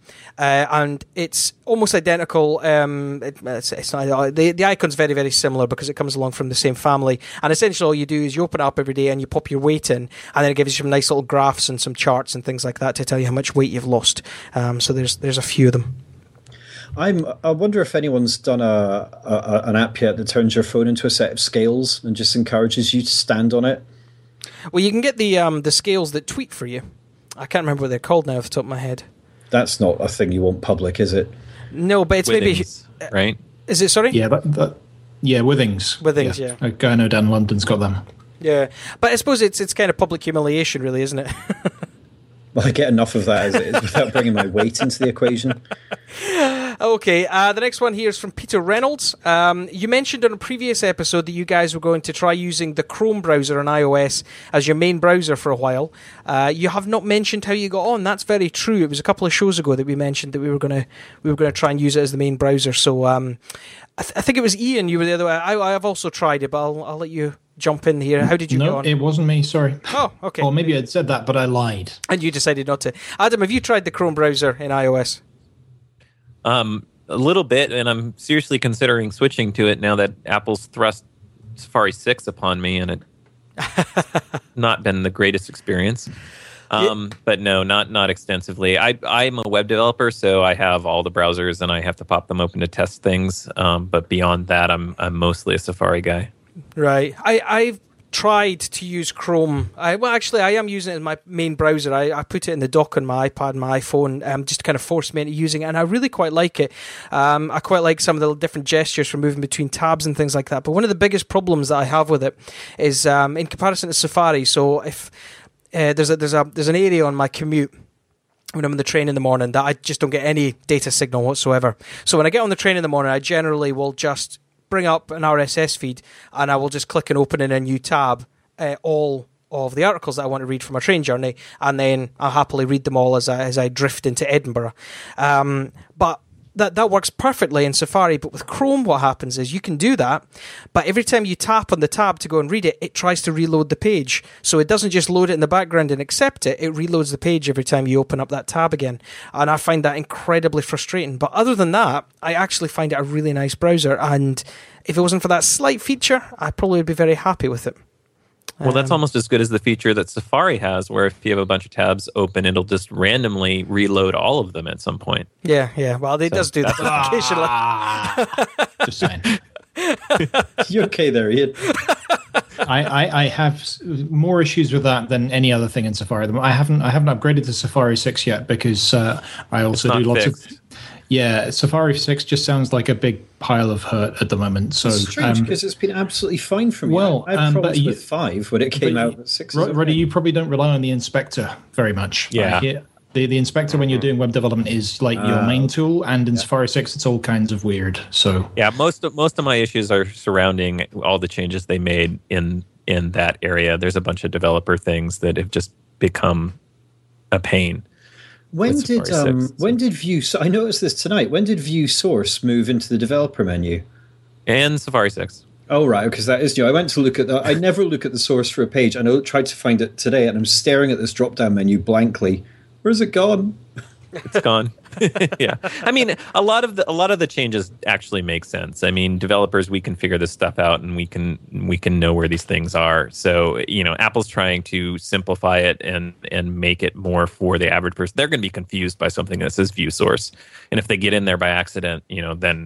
uh, and it's almost identical. Um, it, it's, it's not, the, the icon's very, very similar because it comes along from the same family. And essentially all you do is you open it up every day and you pop your weight in, and then it gives you some nice little graphs and some charts and things like that to tell you how much weight you've lost. Um, so there's there's a few of them.
I'm. I wonder if anyone's done a, a an app yet that turns your phone into a set of scales and just encourages you to stand on it.
Well, you can get the um, the scales that tweet for you. I can't remember what they're called now off the top of my head.
That's not a thing you want public, is it?
No, but it's
Withings,
maybe
right.
Is it? Sorry.
Yeah, that, that, yeah, Withings.
Withings, yeah.
A guy I know down in London's got them.
Yeah, but I suppose it's it's kind of public humiliation, really, isn't it?
Well, I get enough of that as it is without bringing my weight into the equation.
Okay, uh, the next one here is from Peter Reynolds. Um, you mentioned on a previous episode that you guys were going to try using the Chrome browser on iOS as your main browser for a while. Uh, you have not mentioned how you got on. That's very true. It was a couple of shows ago that we mentioned that we were going to we were going to try and use it as the main browser. So um, I, th- I think it was Ian. You were the other way. I, I've also tried it, but I'll, I'll let you jump in here. How did you
no,
get on?
it wasn't me, sorry.
Oh, okay.
Or maybe I'd said that, but I lied.
And you decided not to. Adam, have you tried the Chrome browser in iOS?
Um, a little bit, and I'm seriously considering switching to it now that Apple's thrust Safari six upon me, and it's not been the greatest experience. Um, yeah. But no, not not extensively. I I'm a web developer, so I have all the browsers, and I have to pop them open to test things. Um, but beyond that, I'm I'm mostly a Safari guy.
Right. I, I've tried to use Chrome. I, well, actually, I am using it as my main browser. I, I put it in the dock on my iPad, my iPhone, um, just to kind of force me into using it, and I really quite like it. Um, I quite like some of the different gestures for moving between tabs and things like that. But one of the biggest problems that I have with it is um, in comparison to Safari. So if uh, there's a there's a there's an area on my commute when I'm on the train in the morning that I just don't get any data signal whatsoever. So when I get on the train in the morning, I generally will just bring up an R S S feed, and I will just click and open in a new tab uh, all of the articles that I want to read from my train journey, and then I'll happily read them all as I, as I drift into Edinburgh. Um, but that that works perfectly in Safari, but with Chrome what happens is you can do that, but every time you tap on the tab to go and read it, it tries to reload the page. So it doesn't just load it in the background and accept it, it reloads the page every time you open up that tab again. And I find that incredibly frustrating. But other than that, I actually find it a really nice browser, and if it wasn't for that slight feature, I probably would be very happy with it.
Well, that's um, almost as good as the feature that Safari has, where if you have a bunch of tabs open, it'll just randomly reload all of them at some point.
Yeah, yeah. Well, it so does do that occasionally.
Just saying.
You okay there, Ian?
I, I, I have more issues with that than any other thing in Safari. I haven't I haven't upgraded to Safari six yet because uh, I also do lots fixed. of. Yeah, Safari six just sounds like a big pile of hurt at the moment. So
it's strange
um,
because it's been absolutely fine for me.
Well,
I had
um,
problems
but you,
with five when it came out.
You,
six,
Roddy, you probably don't rely on the inspector very much.
Yeah.
Like, the the inspector when you're doing web development is like uh, your main tool, and in yeah. Safari six it's all kinds of weird. So
yeah, most of most of my issues are surrounding all the changes they made in in that area. There's a bunch of developer things that have just become a pain.
When did um, six, when did View? So I noticed this tonight. When did View Source move into the developer menu?
And Safari six.
Oh right, because that is new. I went to look at that. I never look at the source for a page. I know tried to find it today, and I'm staring at this drop-down menu blankly. Where's it gone?
It's gone. Yeah, I mean, a lot of the a lot of the changes actually make sense. I mean, developers, we can figure this stuff out, and we can we can know where these things are. So, you know, Apple's trying to simplify it and and make it more for the average person. They're going to be confused by something that says View Source, and if they get in there by accident, you know, then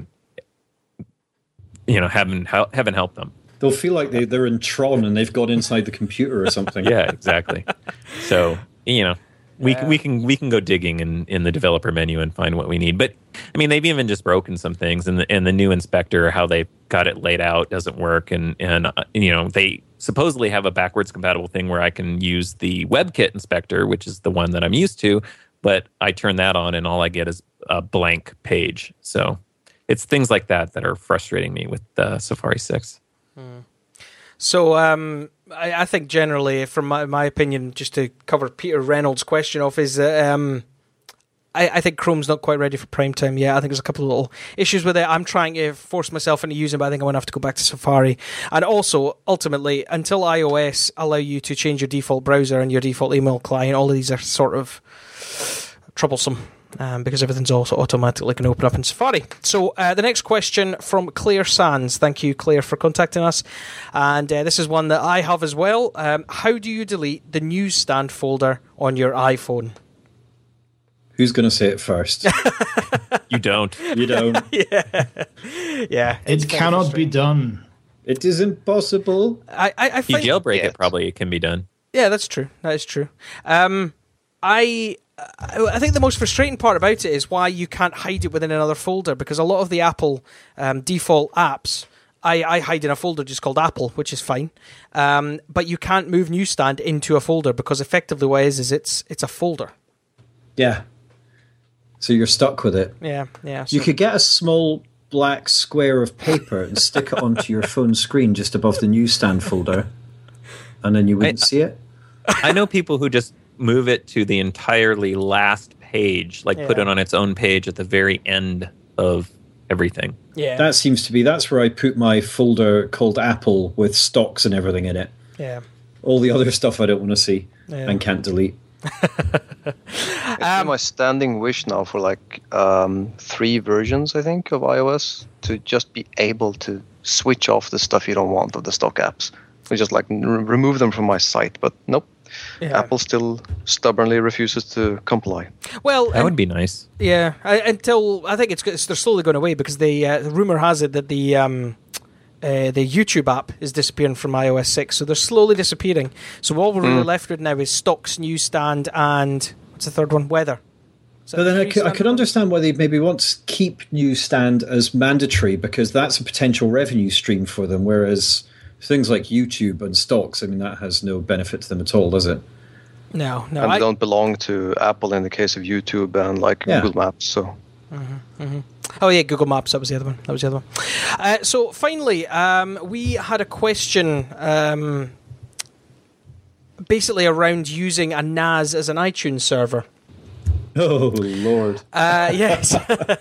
you know, heaven heaven help them.
They'll feel like they they're in Tron and they've got inside the computer or something.
Yeah, exactly. So, you know. We can, we can we can go digging in, in the developer menu and find what we need. But I mean, they've even just broken some things, and the and the new inspector, how they got it laid out, doesn't work. And and uh, you know, they supposedly have a backwards compatible thing where I can use the WebKit inspector, which is the one that I'm used to. But I turn that on, and all I get is a blank page. So it's things like that that are frustrating me with uh, Safari six.
Hmm. So um, I, I think generally, from my, my opinion, just to cover Peter Reynolds' question off, is that um, I, I think Chrome's not quite ready for prime time yet. I think there's a couple of little issues with it. I'm trying to force myself into using it, but I think I'm going to have to go back to Safari. And also, ultimately, until iOS allow you to change your default browser and your default email client, all of these are sort of troublesome. Um, because everything's also automatically going to open up in Safari. So uh, the next question from Claire Sands. Thank you, Claire, for contacting us. And uh, this is one that I have as well. Um, how do you delete the newsstand folder on your iPhone?
Who's going to say it first?
You don't.
You don't.
yeah. Yeah.
It cannot be done.
It isn't possible.
I, I, I
If you
find,
jailbreak
Yes.
it, probably it can be done.
Yeah, that's true. That is true. Um, I I think the most frustrating part about it is why you can't hide it within another folder, because a lot of the Apple um, default apps, I, I hide in a folder just called Apple, which is fine. Um, but you can't move Newsstand into a folder because effectively what it is is it's it's a folder.
Yeah. So you're stuck with it.
Yeah, yeah. So
You could get a small black square of paper and stick it onto your phone screen just above the newsstand folder, and then you wouldn't
I-
see it.
I know people who just move it to the entirely last page, like put
Yeah.
it on its own page at the very end of everything.
yeah,
That seems to be, that's where I put my folder called Apple with stocks and everything in it.
yeah.
All the other stuff I don't want to see
Yeah.
and can't delete.
It's been my standing wish now for like um, three versions, I think, of iOS to just be able to switch off the stuff you don't want of the stock apps. We just like n- remove them from my site, but nope.
Yeah.
Apple still stubbornly refuses to comply.
Well,
That
and-
would be nice.
yeah. I, until I think it's, it's they're slowly going away because the uh, rumor has it that the um, uh, the YouTube app is disappearing from iOS six, so they're slowly disappearing. So all we're really left with now is stocks, newsstand, and what's the third one? Weather. Is that
But then
the
I
three
could, I
standard
could
ones?
understand why they maybe want to keep newsstand as mandatory, because that's a potential revenue stream for them, whereas things like YouTube and stocks, I mean, that has no benefit to them at all, does it?
No, no.
And
I,
they don't belong to Apple in the case of YouTube and like
Yeah.
Google Maps. So
Oh yeah, Google Maps. That was the other one. That was the other one. Uh, so finally, um, we had a question, um, basically around using a N A S as an iTunes server.
Oh, Lord.
Uh, yes.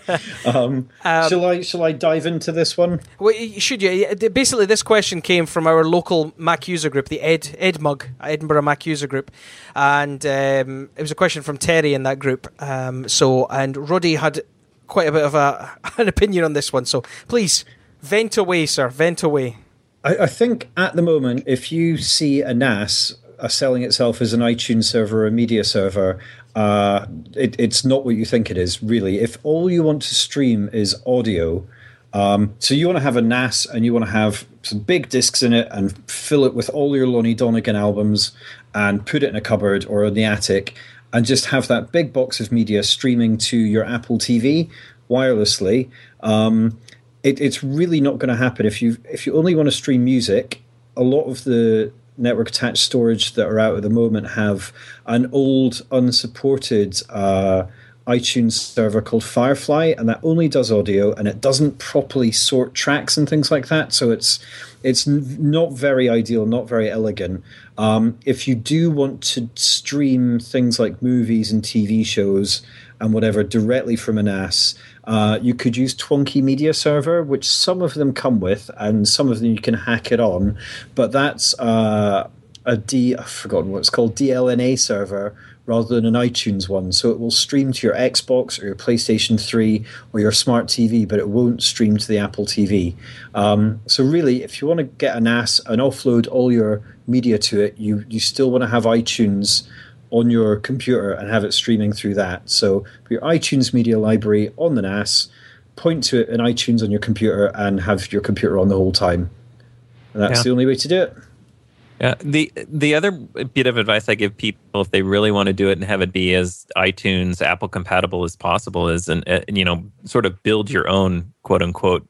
Um, shall I shall I dive into this one?
Well, y- should you? Yeah, th- Basically, this question came from our local Mac user group, the Ed Edmug Edinburgh Mac user group, and um, it was a question from Terry in that group. Um, so, and Roddy had quite a bit of a, an opinion on this one. So, please vent away, sir. Vent away.
I, I think at the moment, if you see a N A S uh, selling itself as an iTunes server or a media server, uh, it, it's not what you think it is, really. If all you want to stream is audio, um, so you want to have a N A S and you want to have some big discs in it and fill it with all your Lonnie Donegan albums and put it in a cupboard or in the attic and just have that big box of media streaming to your Apple T V wirelessly, um, it, it's really not going to happen. If you if you only want to stream music, a lot of the network attached storage that are out at the moment have an old unsupported uh, iTunes server called Firefly, and that only does audio, and it doesn't properly sort tracks and things like that. So it's it's n- not very ideal, not very elegant. Um, if you do want to stream things like movies and T V shows and whatever directly from an N A S, uh, you could use Twonky Media Server, which some of them come with, and some of them you can hack it on. But that's uh, a D, I've forgotten what it's called, D L N A server rather than an iTunes one. So it will stream to your Xbox or your PlayStation three or your smart T V, but it won't stream to the Apple T V. Um, so really, if you want to get an N A S and offload all your media to it, you, you still want to have iTunes on your computer and have it streaming through that. So put your iTunes media library on the N A S, point to it in iTunes on your computer, and have your computer on the whole time. And that's
Yeah.
the only way to do it.
Yeah. The the other bit of advice I give people if they really want to do it and have it be as iTunes Apple compatible as possible is, and uh, you know, sort of build your own quote unquote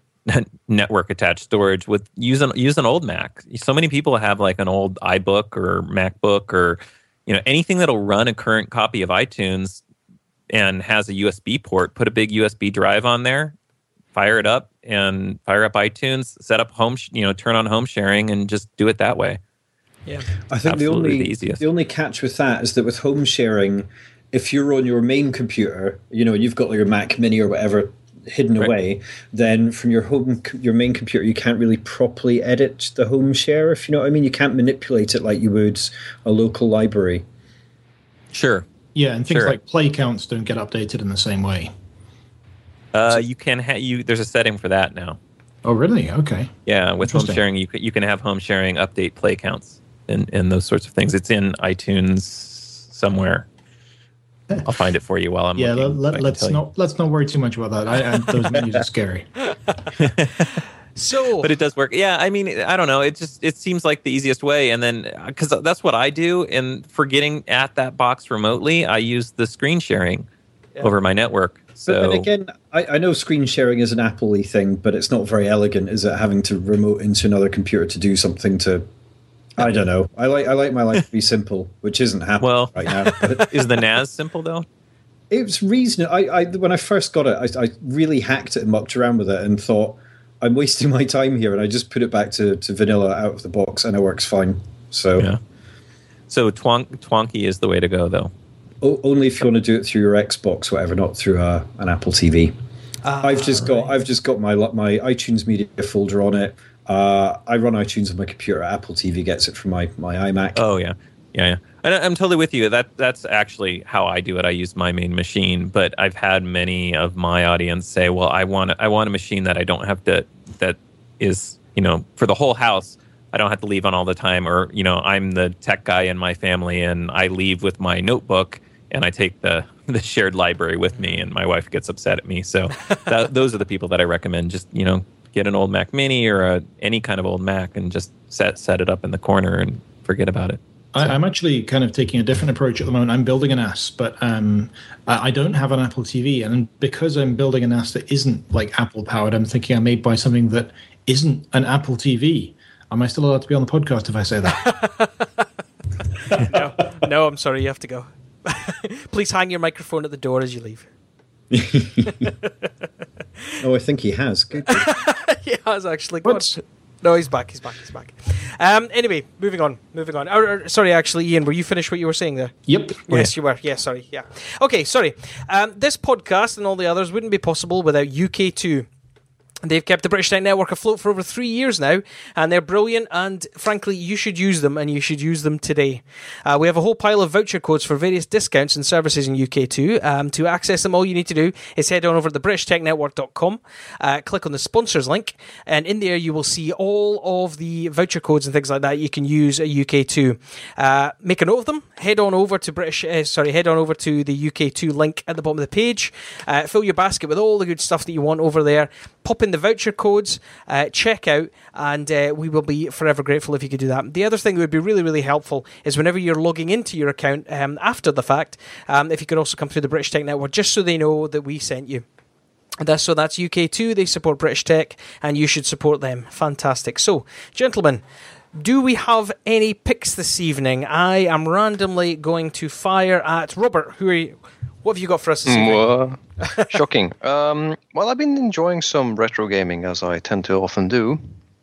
network attached storage with use an use an old Mac. So many people have like an old iBook or MacBook or you know anything that'll run a current copy of iTunes and has a U S B port. Put a big U S B drive on there, fire it up, and fire up iTunes. Set up home, sh- you know, turn on home sharing, and just do it that way.
Yeah.
I think the
Absolutely
only
the easiest.
the only catch with that is that with home sharing, if you're on your main computer, you know, you've got your Mac Mini or whatever hidden
Right.
away, then from your home your main computer you can't really properly edit the home share, if you know what I mean. You can't manipulate it like you would a local library.
Sure.
Yeah, and things
Sure.
like play counts don't get updated in the same way.
Uh, you can ha- you. There's a setting for that now.
Oh, really? Okay.
Yeah, with home
Interesting.
sharing, you can, you can have home sharing update play counts and, and those sorts of things. It's in iTunes somewhere. I'll find it for you while I'm
Yeah,
looking.
let,
I can
let's
tell you.
not let's not worry too much about that. I, I, those menus are scary.
So,
But it does work. Yeah, I mean, I don't know. It just it seems like the easiest way. And then because that's what I do. And for getting at that box remotely, I use the screen sharing
Yeah.
over my network. So
But then again, I, I know screen sharing is an Apple-y thing, but it's not very elegant, is it? Having to remote into another computer to do something to, I don't know. I like I like my life to be simple, which isn't happening
Well-
right now. But
is the N A S simple though?
it was reasonable. I, I when I first got it, I, I really hacked it and mucked around with it and thought, I'm wasting my time here, and I just put it back to, to vanilla out of the box, and it works fine. So
Yeah. So twonk, Twonky is the way to go, though.
o- only if you want to do it through your Xbox, whatever, not through uh, an Apple T V.
Ah,
I've just got
right.
I've just got my my iTunes media folder on it. Uh, I run iTunes on my computer. Apple T V gets it from my, my iMac.
Oh yeah, yeah, yeah. And I- I'm totally with you. That that's actually how I do it. I use my main machine, but I've had many of my audience say, "Well, I want I want a machine that I don't have to that is you know for the whole house. I don't have to leave on all the time, or you know, I'm the tech guy in my family, and I leave with my notebook, and I take the the shared library with me, and my wife gets upset at me. So that, those are the people that I recommend. Just you know, get an old Mac Mini or a, any kind of old Mac, and just set set it up in the corner and forget about it.
I, I'm actually kind of taking a different approach at the moment. I'm building an N A S, but um, I, I don't have an Apple T V, and because I'm building an N A S that isn't like Apple powered, I'm thinking I may buy something that isn't an Apple T V. Am I still allowed to be on the podcast if I say that?
no, no, I'm sorry, you have to go. Please hang your microphone at the door as you leave.
Oh, I think he has. Good.
He has actually gone.
What?
No, he's back. He's back. He's back. Um, anyway, moving on. Moving on. Or, or, sorry, actually, Ian, were you finished what you were saying there?
Yep.
Yes, you were. Yeah, sorry. Yeah. Okay, sorry. Um, this podcast and all the others wouldn't be possible without U K two. They've kept the British Tech Network afloat for over three years now, and they're brilliant, and frankly, you should use them, and you should use them today. Uh, we have a whole pile of voucher codes for various discounts and services in U K two. Um, to access them, all you need to do is head on over to british tech network dot com, uh, click on the sponsors link, and in there you will see all of the voucher codes and things like that you can use at U K two. Uh, make a note of them, head on over to British, uh, sorry, head on over to the U K two link at the bottom of the page, uh, fill your basket with all the good stuff that you want over there, pop in the voucher codes, uh, check out, and uh, we will be forever grateful if you could do that. The other thing that would be really, really helpful is whenever you're logging into your account um, after the fact, um, if you could also come through the British Tech Network, just so they know that we sent you. That's, so that's U K two, they support British Tech, and you should support them. Fantastic. So, gentlemen, do we have any picks this evening? I am randomly going to fire at Robert. Who are you? What have you got for us this evening?
Well, shocking. Um, well, I've been enjoying some retro gaming, as I tend to often do.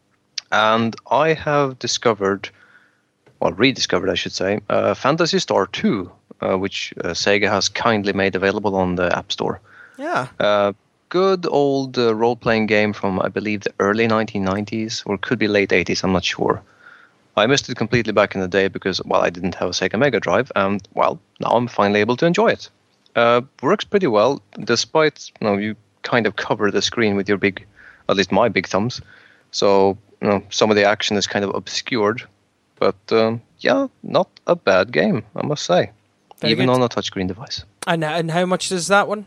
And I have discovered, well, rediscovered, I should say, uh, Phantasy Star two, uh, which uh, Sega has kindly made available on the App Store.
Yeah.
Uh, good old uh, role-playing game from, I believe, the early nineteen nineties, or it could be late eighties, I'm not sure. I missed it completely back in the day because, well, I didn't have a Sega Mega Drive, and, well, now I'm finally able to enjoy it. Uh, works pretty well, despite, you know, you kind of cover the screen with your big, at least my big thumbs. So, you know, some of the action is kind of obscured. But, um, yeah, not a bad game, I must say.
Very
even
good.
on a touchscreen device.
And, and how much is that one?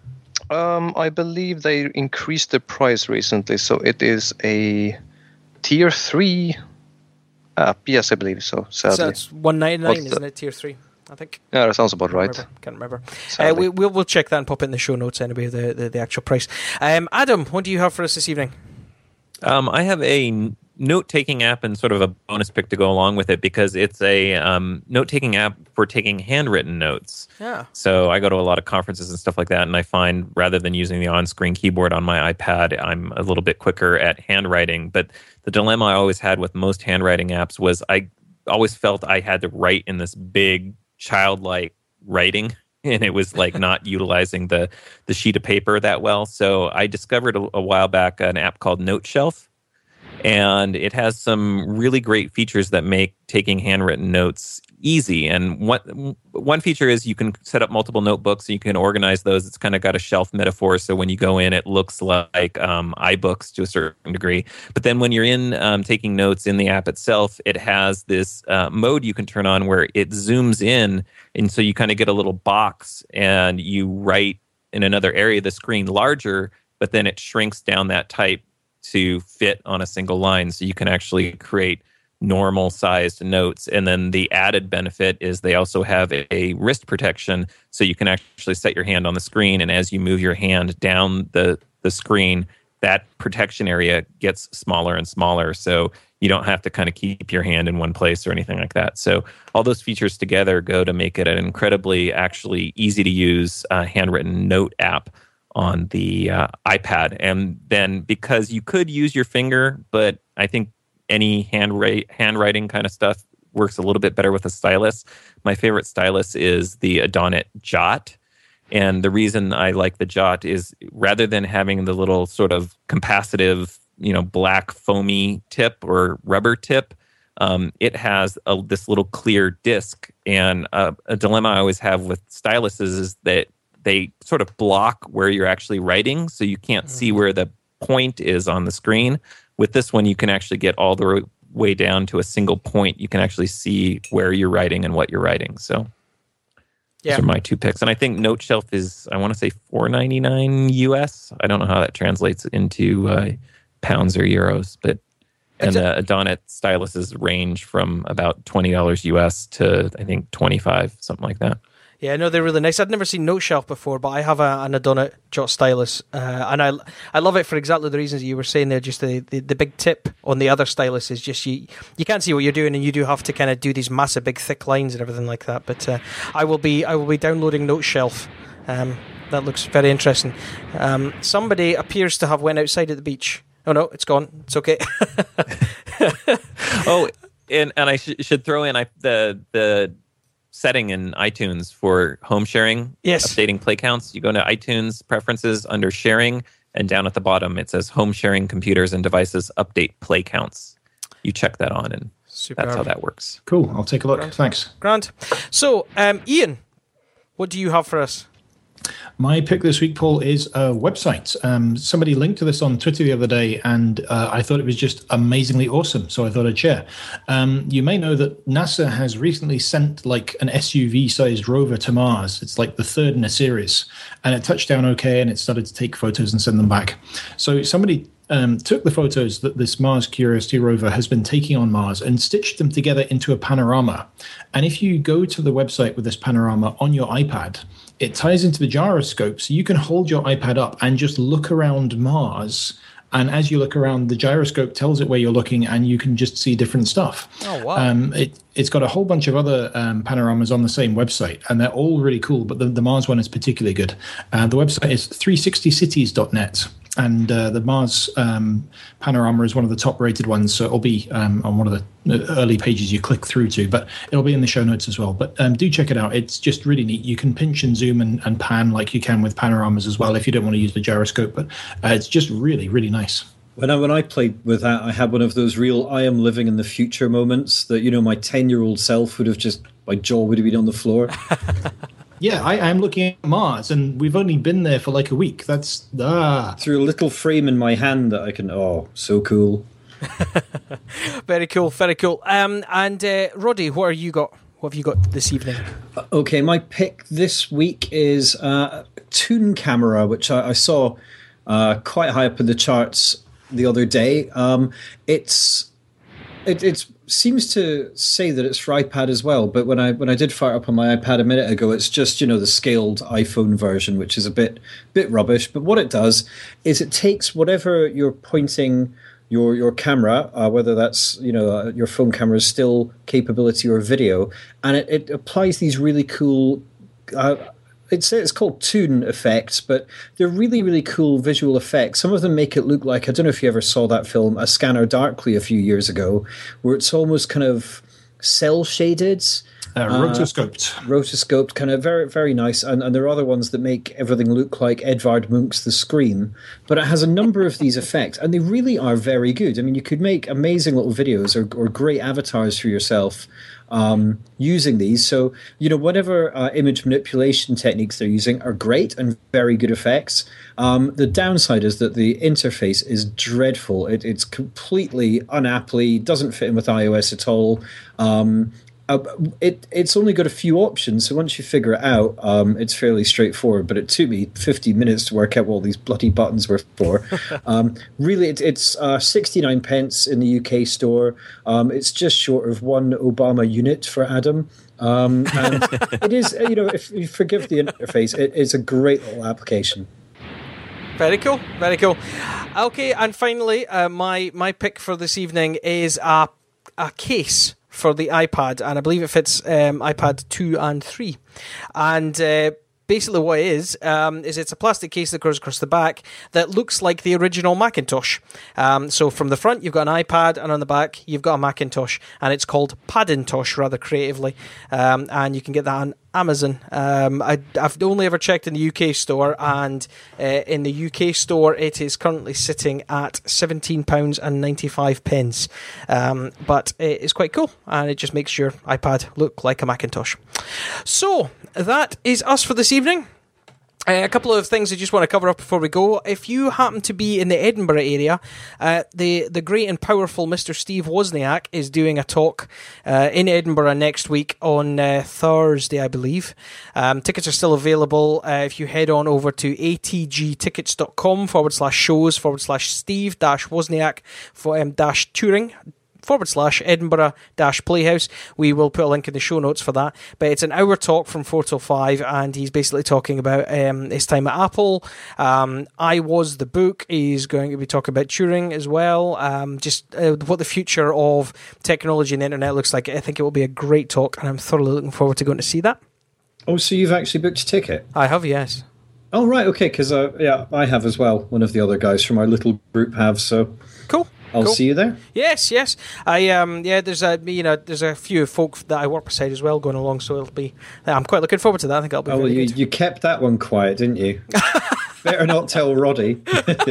Um, I believe they increased the price recently, so it is a tier three app. Yes, I believe so, sadly.
So that's one ninety-nine,
What's
isn't
the-
it? Tier three, I think.
Yeah, that sounds about
Can't
right.
remember. Can't remember. Uh,
Sadly.
we, we'll, we'll check that and pop it in the show notes anyway, the, the, the actual price. Um, Adam, what do you have for us this evening?
Um, I have a n- note-taking app and sort of a bonus pick to go along with it because it's a um, note-taking app for taking handwritten notes.
Yeah.
So I go to a lot of conferences and stuff like that, and I find rather than using the on-screen keyboard on my iPad, I'm a little bit quicker at handwriting. But the dilemma I always had with most handwriting apps was I always felt I had to write in this big, childlike writing, and it was like not utilizing the the sheet of paper that well. So I discovered a, a while back an app called Note Shelf. And it has some really great features that make taking handwritten notes easy. And one, one feature is you can set up multiple notebooks and you can organize those. It's kind of got a shelf metaphor. So when you go in, it looks like um, iBooks to a certain degree. But then when you're in um, taking notes in the app itself, it has this uh, mode you can turn on where it zooms in. And so you kind of get a little box and you write in another area of the screen larger, but then it shrinks down that type to fit on a single line. So you can actually create normal sized notes. And then the added benefit is they also have a, a wrist protection, so you can actually set your hand on the screen, and as you move your hand down the the screen, that protection area gets smaller and smaller, so you don't have to kind of keep your hand in one place or anything like that. So all those features together go to make it an incredibly actually easy to use uh, handwritten note app on the uh, iPad. And then because you could use your finger, but I think any handwrite, handwriting kind of stuff works a little bit better with a stylus. My favorite stylus is the Adonit Jot. And the reason I like the Jot is rather than having the little sort of capacitive, you know, black foamy tip or rubber tip, um, it has a, this little clear disc. And uh, a dilemma I always have with styluses is that they sort of block where you're actually writing, so you can't see where the point is on the screen. With this one, you can actually get all the way down to a single point. You can actually see where you're writing and what you're writing. So yeah. Those are my two picks. And I think Note Shelf is, I want to say four ninety-nine U S. I don't know how that translates into uh, pounds or euros, but and the uh, Adonit styluses range from about twenty dollars U S to I think twenty-five, something like that.
Yeah, no, they're really nice. I'd never seen Note Shelf before, but I have a, an Adonit Jot stylus, uh, and I I love it for exactly the reasons you were saying there. Just the, the, the big tip on the other stylus is just you you can't see what you're doing, and you do have to kind of do these massive big thick lines and everything like that. But uh, I will be I will be downloading Note Shelf. Um, that looks very interesting. Um, somebody appears to have went outside at the beach. Oh no, it's gone. It's okay.
oh, and and I sh- should throw in I the the. setting in iTunes for home sharing,
yes.
updating play counts. You go to iTunes preferences under sharing, and down at the bottom it says home sharing computers and devices update play counts. You check that on, and Superb. That's how that works.
Cool. I'll take a look.
Grant.
Thanks.
Grant. So, um, Ian, what do you have for us?
My pick this week, Paul, is a website. Um, somebody linked to this on Twitter the other day, and uh, I thought it was just amazingly awesome, so I thought I'd share. Um, you may know that NASA has recently sent like an S U V-sized rover to Mars. It's like the third in a series, and it touched down okay, and it started to take photos and send them back. So somebody um, took the photos that this Mars Curiosity rover has been taking on Mars and stitched them together into a panorama. And if you go to the website with this panorama on your iPad, it ties into the gyroscope, so you can hold your iPad up and just look around Mars. And as you look around, the gyroscope tells it where you're looking, and you can just see different stuff.
Oh, wow.
Um, it, it's got a whole bunch of other um, panoramas on the same website, and they're all really cool, but the, the Mars one is particularly good. Uh, the website is three sixty cities dot net. And uh, the Mars um, panorama is one of the top-rated ones, so it'll be um, on one of the early pages you click through to, but it'll be in the show notes as well. But um, do check it out. It's just really neat. You can pinch and zoom and, and pan like you can with panoramas as well if you don't want to use the gyroscope, but uh, it's just really, really nice.
When I, when I played with that, I had one of those real I am living in the future moments that, you know, my ten-year-old self would have just, my jaw would have been on the floor.
Yeah, I, I'm looking at Mars, and we've only been there for like a week. That's ah.
Through a little frame in my hand that I can. Oh, so cool!
Very cool, very cool. Um, and uh, Roddy, what are you got? What have you got this evening?
Okay, my pick this week is uh, a Toon camera, which I, I saw uh, quite high up in the charts the other day. Um, it's it it's. seems to say that it's for iPad as well, but when I when I did fire up on my iPad a minute ago, it's just, you know, the scaled iPhone version, which is a bit bit rubbish. But what it does is it takes whatever you're pointing your your camera, uh, whether that's, you know, uh, your phone camera's still capability or video, and it, it applies these really cool. Uh, It's it's called Toon effects, but they're really, really cool visual effects. Some of them make it look like, I don't know if you ever saw that film, A Scanner Darkly, a few years ago, where it's almost kind of cell shaded.
Uh, rotoscoped.
Uh, rotoscoped, kind of very, very nice. And, and there are other ones that make everything look like Edvard Munch's The Scream. But it has a number of these effects, and they really are very good. I mean, you could make amazing little videos or, or great avatars for yourself um, using these. So, you know, whatever uh, image manipulation techniques they're using are great and very good effects. Um, the downside is that the interface is dreadful. It, it's completely unapply, doesn't fit in with iOS at all. Um Uh, it it's only got a few options, so once you figure it out, um, it's fairly straightforward. But it took me fifty minutes to work out what all these bloody buttons were for. um, really, it, it's uh, sixty-nine pence in the U K store. Um, it's just short of one Obama unit for Adam. Um, and it is, you know, if you forgive the interface, it, it's a great little application.
Very cool, very cool. Okay, and finally, uh, my my pick for this evening is a a case for the iPad, and I believe it fits um, iPad two and three. And uh, basically what it is, um, is it's a plastic case that goes across the back that looks like the original Macintosh. Um, so from the front, you've got an iPad, and on the back, you've got a Macintosh, and it's called Padintosh, rather creatively. Um, and you can get that on Amazon. Um, I, I've only ever checked in the U K store, and uh, in the U K store it is currently sitting at seventeen pounds ninety-five. Um, but it is quite cool, and it just makes your iPad look like a Macintosh. So that is us for this evening. Uh, a couple of things I just want to cover up before we go. If you happen to be in the Edinburgh area, uh, the, the great and powerful Mister Steve Wozniak is doing a talk uh, in Edinburgh next week on uh, Thursday, I believe. Um, tickets are still available. Uh, if you head on over to atgtickets.com forward slash shows forward slash Steve dash Wozniak for um, dash touring. forward slash Edinburgh dash Playhouse. We will put a link in the show notes for that. But it's an hour talk from four till five, and he's basically talking about um, his time at Apple. Um, I Was the Book. He's going to be talking about Turing as well. Um, just uh, what the future of technology and the internet looks like. I think it will be a great talk, and I'm thoroughly looking forward to going to see that.
Oh, so you've actually booked a ticket?
I have, yes.
Oh, right, okay, because uh, yeah, I have as well. One of the other guys from our little group have, so...
Cool.
I'll
cool.
see you there.
Yes, yes. I um yeah. There's a you know there's a few folk that I work beside as well going along, so it'll be. I'm quite looking forward to that. I think it'll be.
Oh,
very
well, you
good.
you kept that one quiet, didn't you? Better not tell Roddy.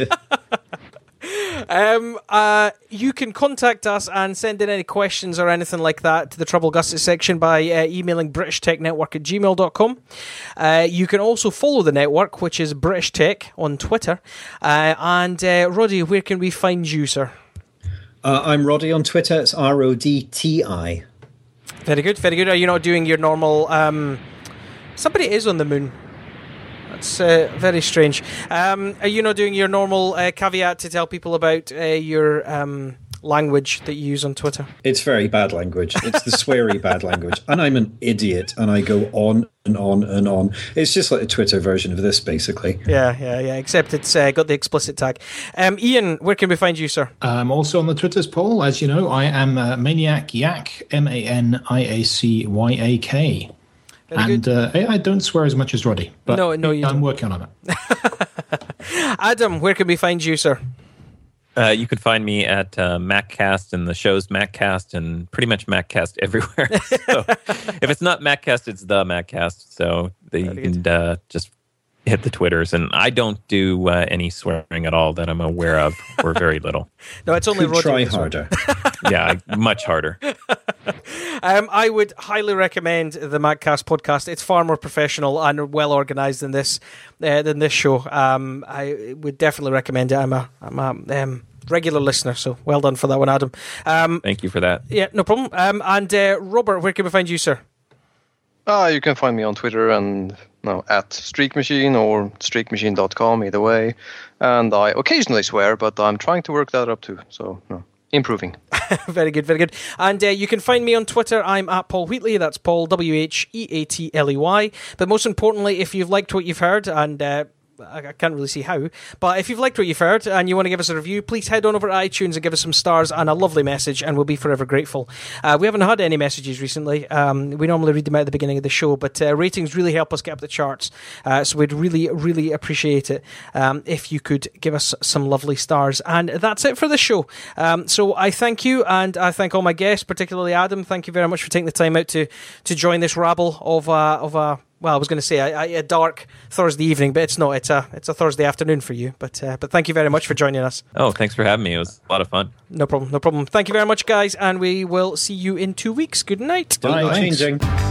Um, uh, you can contact us and send in any questions or anything like that to the Trouble Gusset section by uh, emailing british tech network at gmail dot com. Uh, you can also follow the network, which is British Tech on Twitter. Uh, and uh, Roddy, where can we find you, sir?
Uh, I'm Roddy on Twitter. It's R O D T I.
Very good, very good. Are you not doing your normal... Um, somebody is on the moon. That's uh, very strange. Um, are you not doing your normal uh, caveat to tell people about uh, your um, language that you use on Twitter?
It's very bad language. It's the sweary bad language. And I'm an idiot, and I go on and on and on. It's just like a Twitter version of this, basically.
Yeah, yeah, yeah, except it's uh, got the explicit tag. Um, Ian, where can we find you, sir?
I'm also on the Twitters, Paul. As you know, I am uh, Maniac Yak, M A N I A C Y A K. Very and uh, I, I don't swear as much as Roddy, but
no, no, you
I'm
don't.
working on it.
Adam, where can we find you, sir?
Uh, you could find me at uh, MacCast and the show's MacCast and pretty much MacCast everywhere. So if it's not MacCast, it's the MacCast. So they, you can uh, just hit the Twitters. And I don't do uh, any swearing at all that I'm aware of, or very little.
No, it's only Roddy.
Try harder.
Yeah, much harder.
Um, I would highly recommend the MacCast podcast. It's far more professional and well organised than this uh, than this show. Um, I would definitely recommend it. I'm a, I'm a um, regular listener, so well done for that one, Adam. Um,
Thank you for that.
Yeah, no problem. Um, and uh, Robert, where can we find you, sir?
Ah, uh, you can find me on Twitter and no at Streak Machine or streak machine dot com, either way. And I occasionally swear, but I'm trying to work that up too. So, no, improving.
Very good, very good. And uh, you can find me on Twitter. I'm at Paul Wheatley. That's Paul, W H E A T L E Y. But most importantly, if you've liked what you've heard, and uh, I, I can't really see how. But if you've liked what you've heard and you want to give us a review, please head on over to iTunes and give us some stars and a lovely message, and we'll be forever grateful. Uh, we haven't had any messages recently. Um, we normally read them out at the beginning of the show, but uh, ratings really help us get up the charts. Uh, so we'd really, really appreciate it um, if you could give us some lovely stars. And that's it for the show. Um, so I thank you, and I thank all my guests, particularly Adam. Thank you very much for taking the time out to to join this rabble of uh, of a. Well, I was going to say a, a dark Thursday evening, but it's not. It's a it's a Thursday afternoon for you. But uh, but thank you very much for joining us.
Oh, thanks for having me. It was a lot of fun.
No problem. No problem. Thank you very much, guys, and we will see you in two weeks. Good night.
Don't be changing.